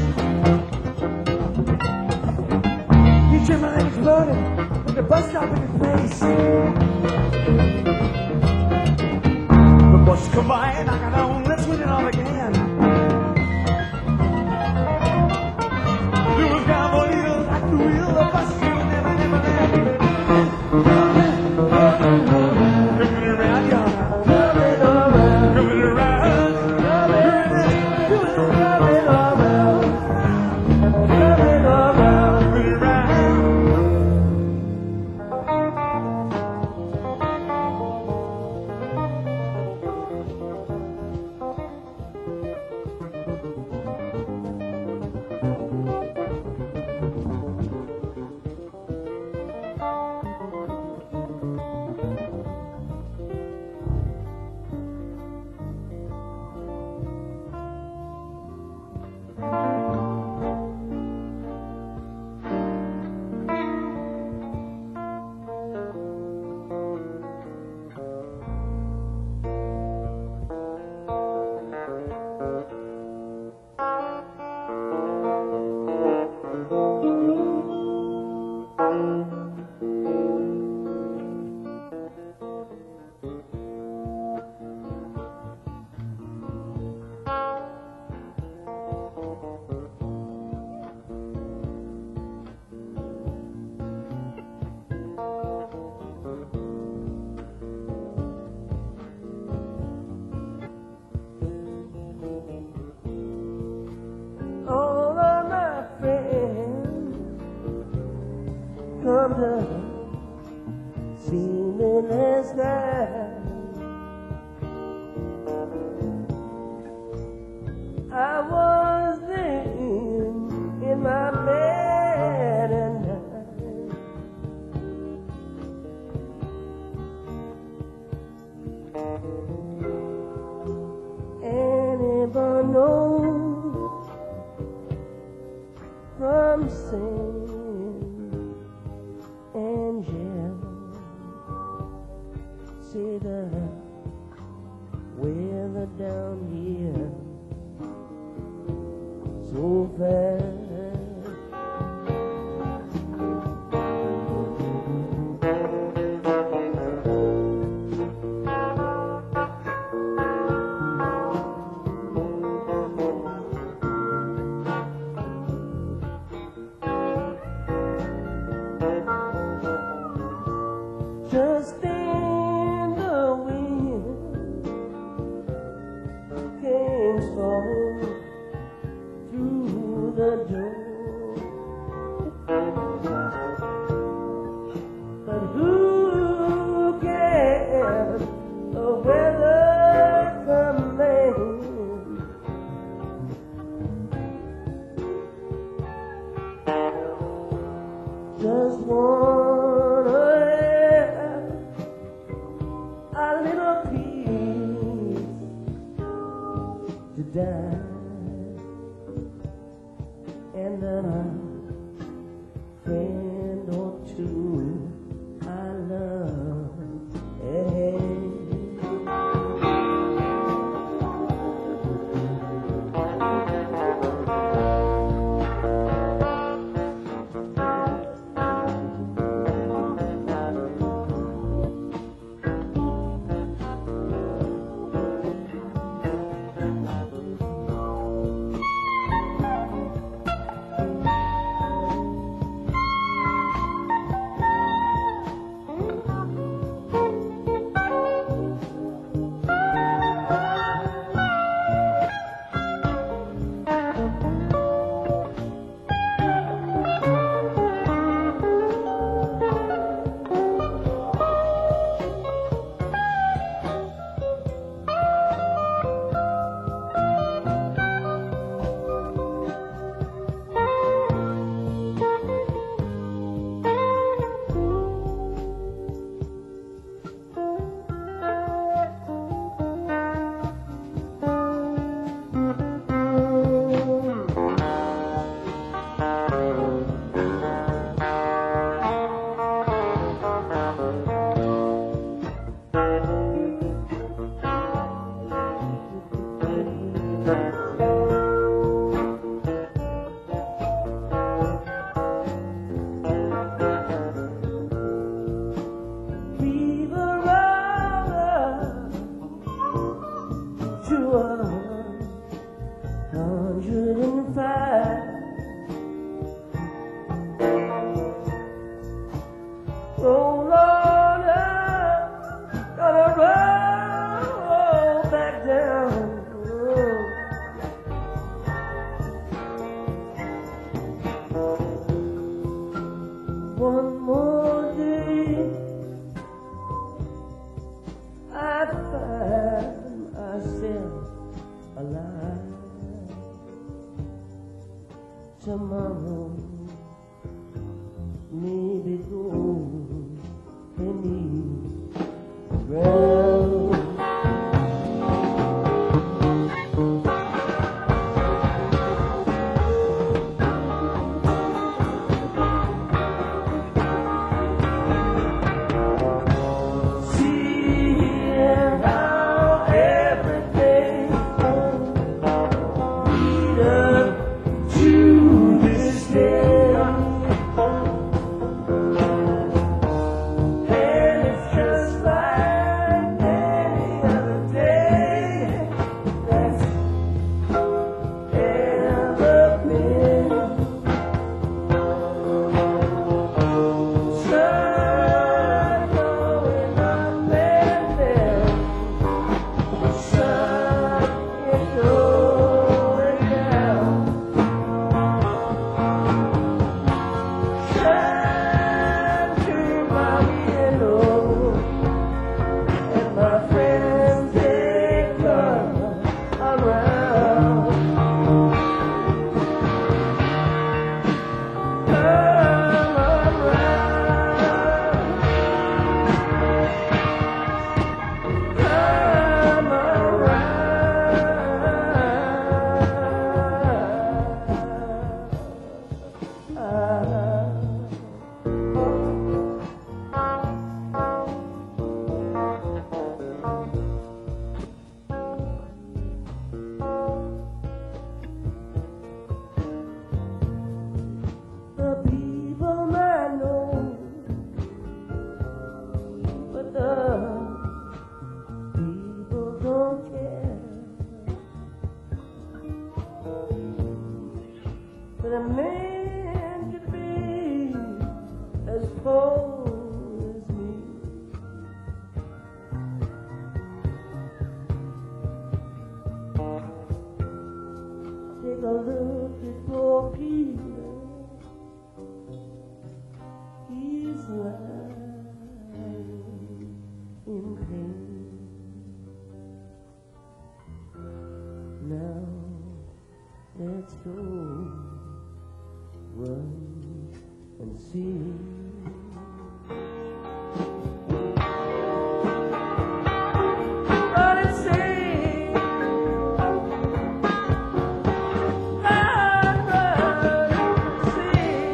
He trembled and exploded with the bus stop in his face. The bus come by and I got on, let's win it all again. There was cowboy eagles at the wheel, the bus will never, never land. Coming around, y'all. Coming around. Coming around. Coming around. Coming around. Coming around. All of my friends come to see me last night. I was there in my bed at night. Anybody knows from Saint Angel, see the weather down here so fast. Just in the wind came storming through the door. But who cares the weather coming? Just wanna have a little peace to die, and a friend or two I love. Hey. one more day, I find myself alive. Tomorrow maybe gold beneath the ground. But a man could be as poor as me. Take a look at poor Peter. He's lying in pain. Now let's go run and see. Run and see. Run, run and see.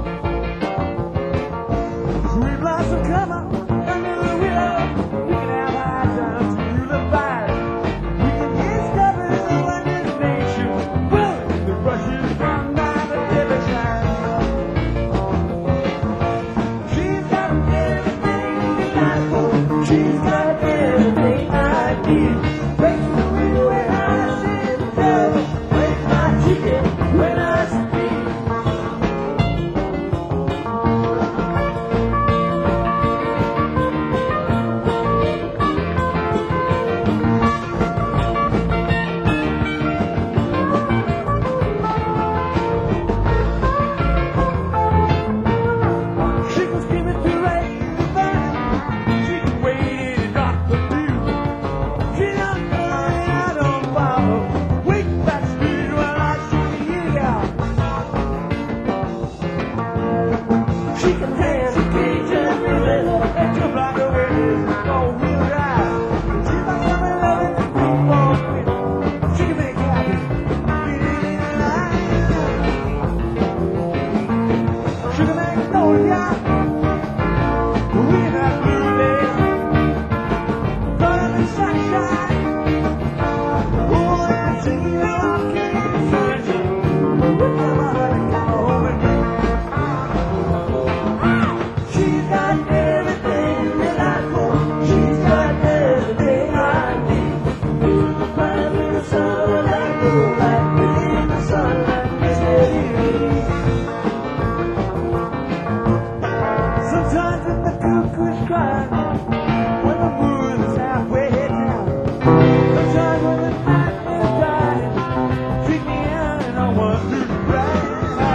Sweet blossom, come on, under the willow, you can have She's got everything I need. Breaks the wheel when I sit down. Breaks my ticket when I speak. She can scream it too late to burn. She can wait and rock the view. She don't burn and I don't follow. Wait back street while I see you out. She can dance a Cajun rhythm and jump like a wave. Four-wheel drive. She's like I'm loving the people with. She can make you happy. Get it in the line. She can make no yacht. We have blue days. But I'm in sunshine. Oh, I'm singing along in sunshine. With my heart and come home with me. She's got everything that I want. She's got everything I need. Fine little sun like moonlight, within the sunlight, mystery. Sometimes when the cuckoo's crying, when the moon is halfway down. Sometimes when the night is dying, take me out and I want to ride.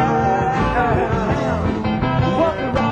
Walk around.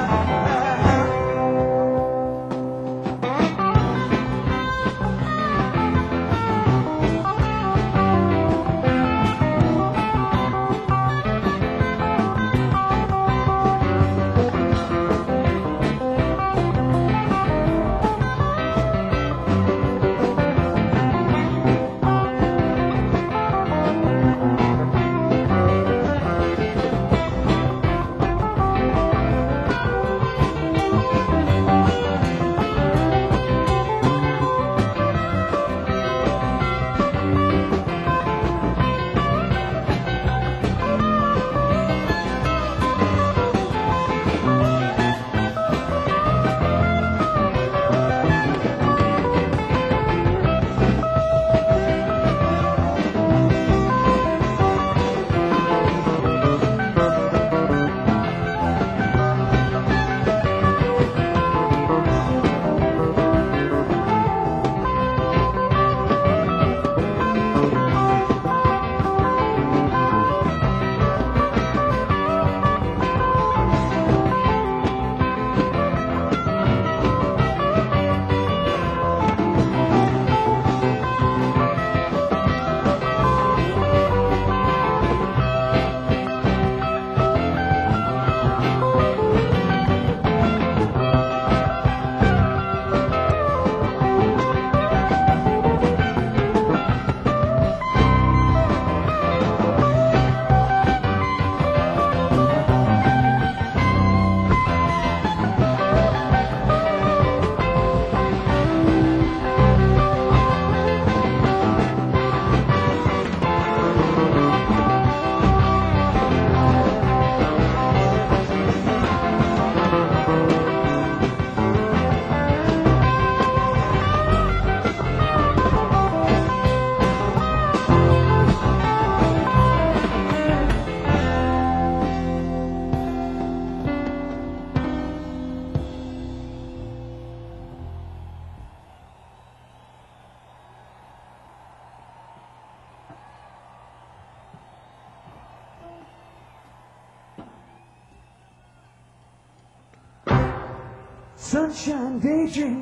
Sunshine daydream,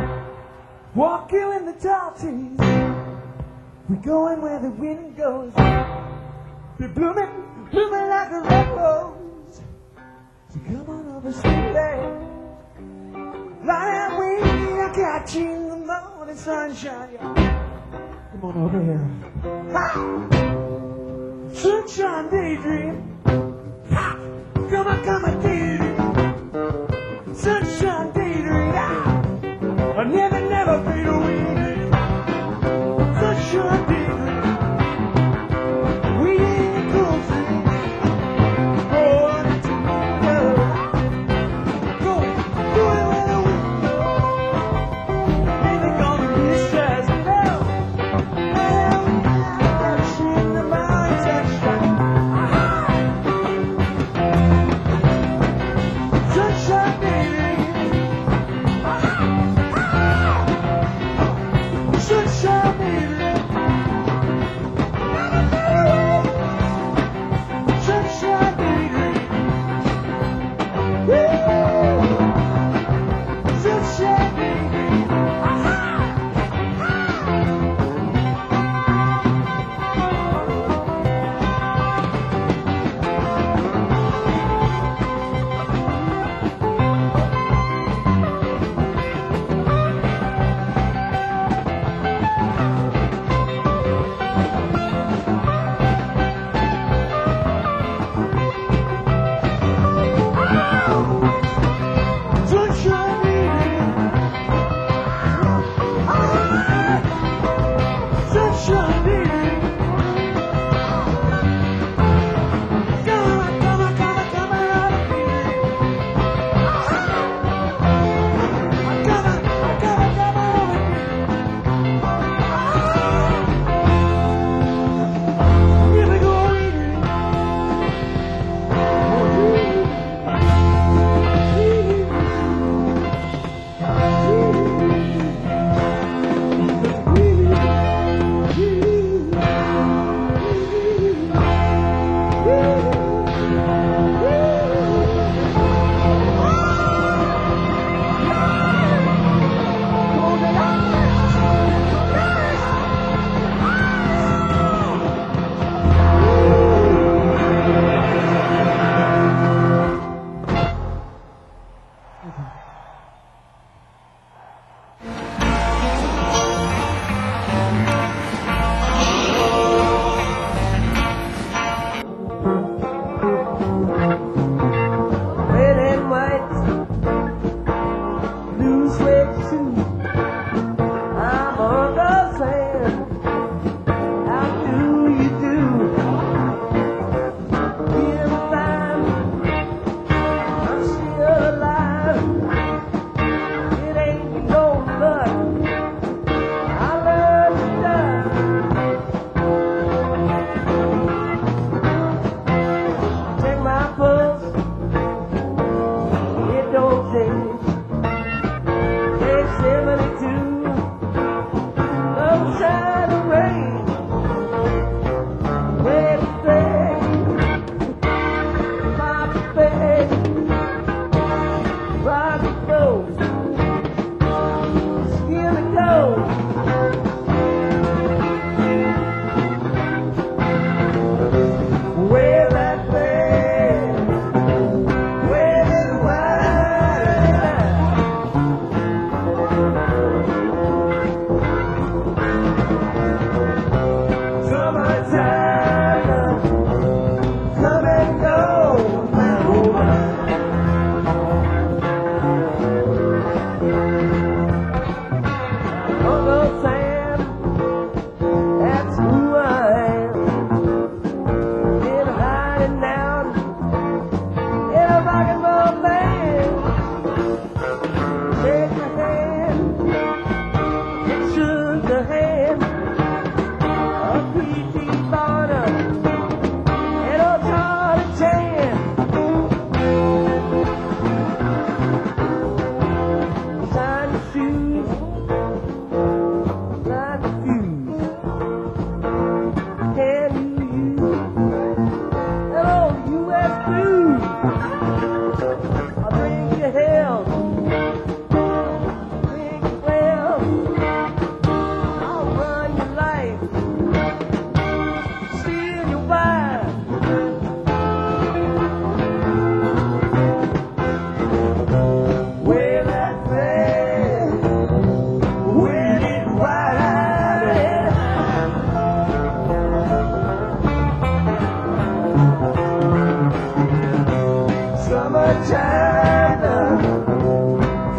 walking in the tall trees. We're going where the wind goes. We're blooming, blooming like a red rose. So come on over, sweet babe. Fly that wing, I'll catch you in the morning sunshine. Yeah. Come on over here. Ha! Sunshine daydream. Ha! Come on, come on, daydream. Sunshine daydream. Ah! I never, never fade away. Sunshine daydream. We in the cool street. Going to the go, going where the wind goes.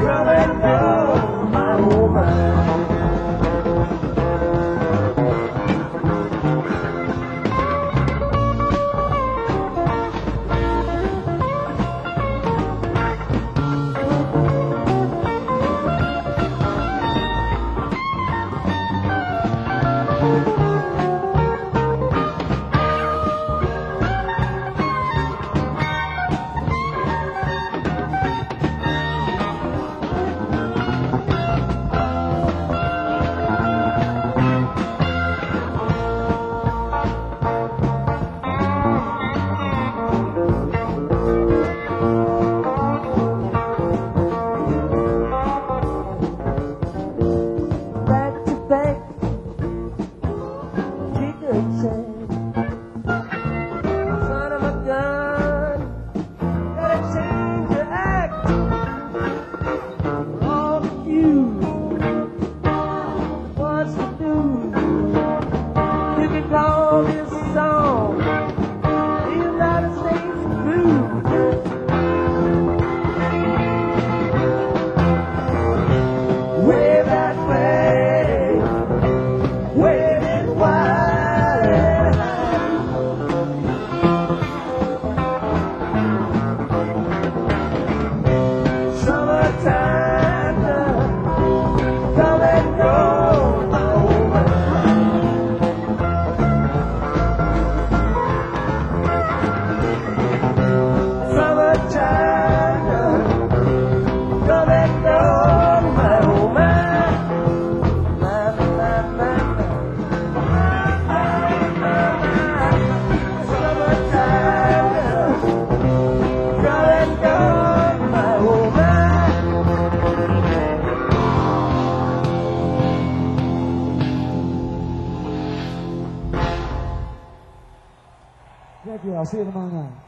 Come and go, my woman. Son of a gun, gotta change your act. All you wants to do, you can call this song the United States Blues. Way that way, waving wide. Summertime, come and go, my woman. Summertime, come and go, my woman. My, my, my, my. Summertime, come and go, my woman. Thank you. I'll see you tomorrow night.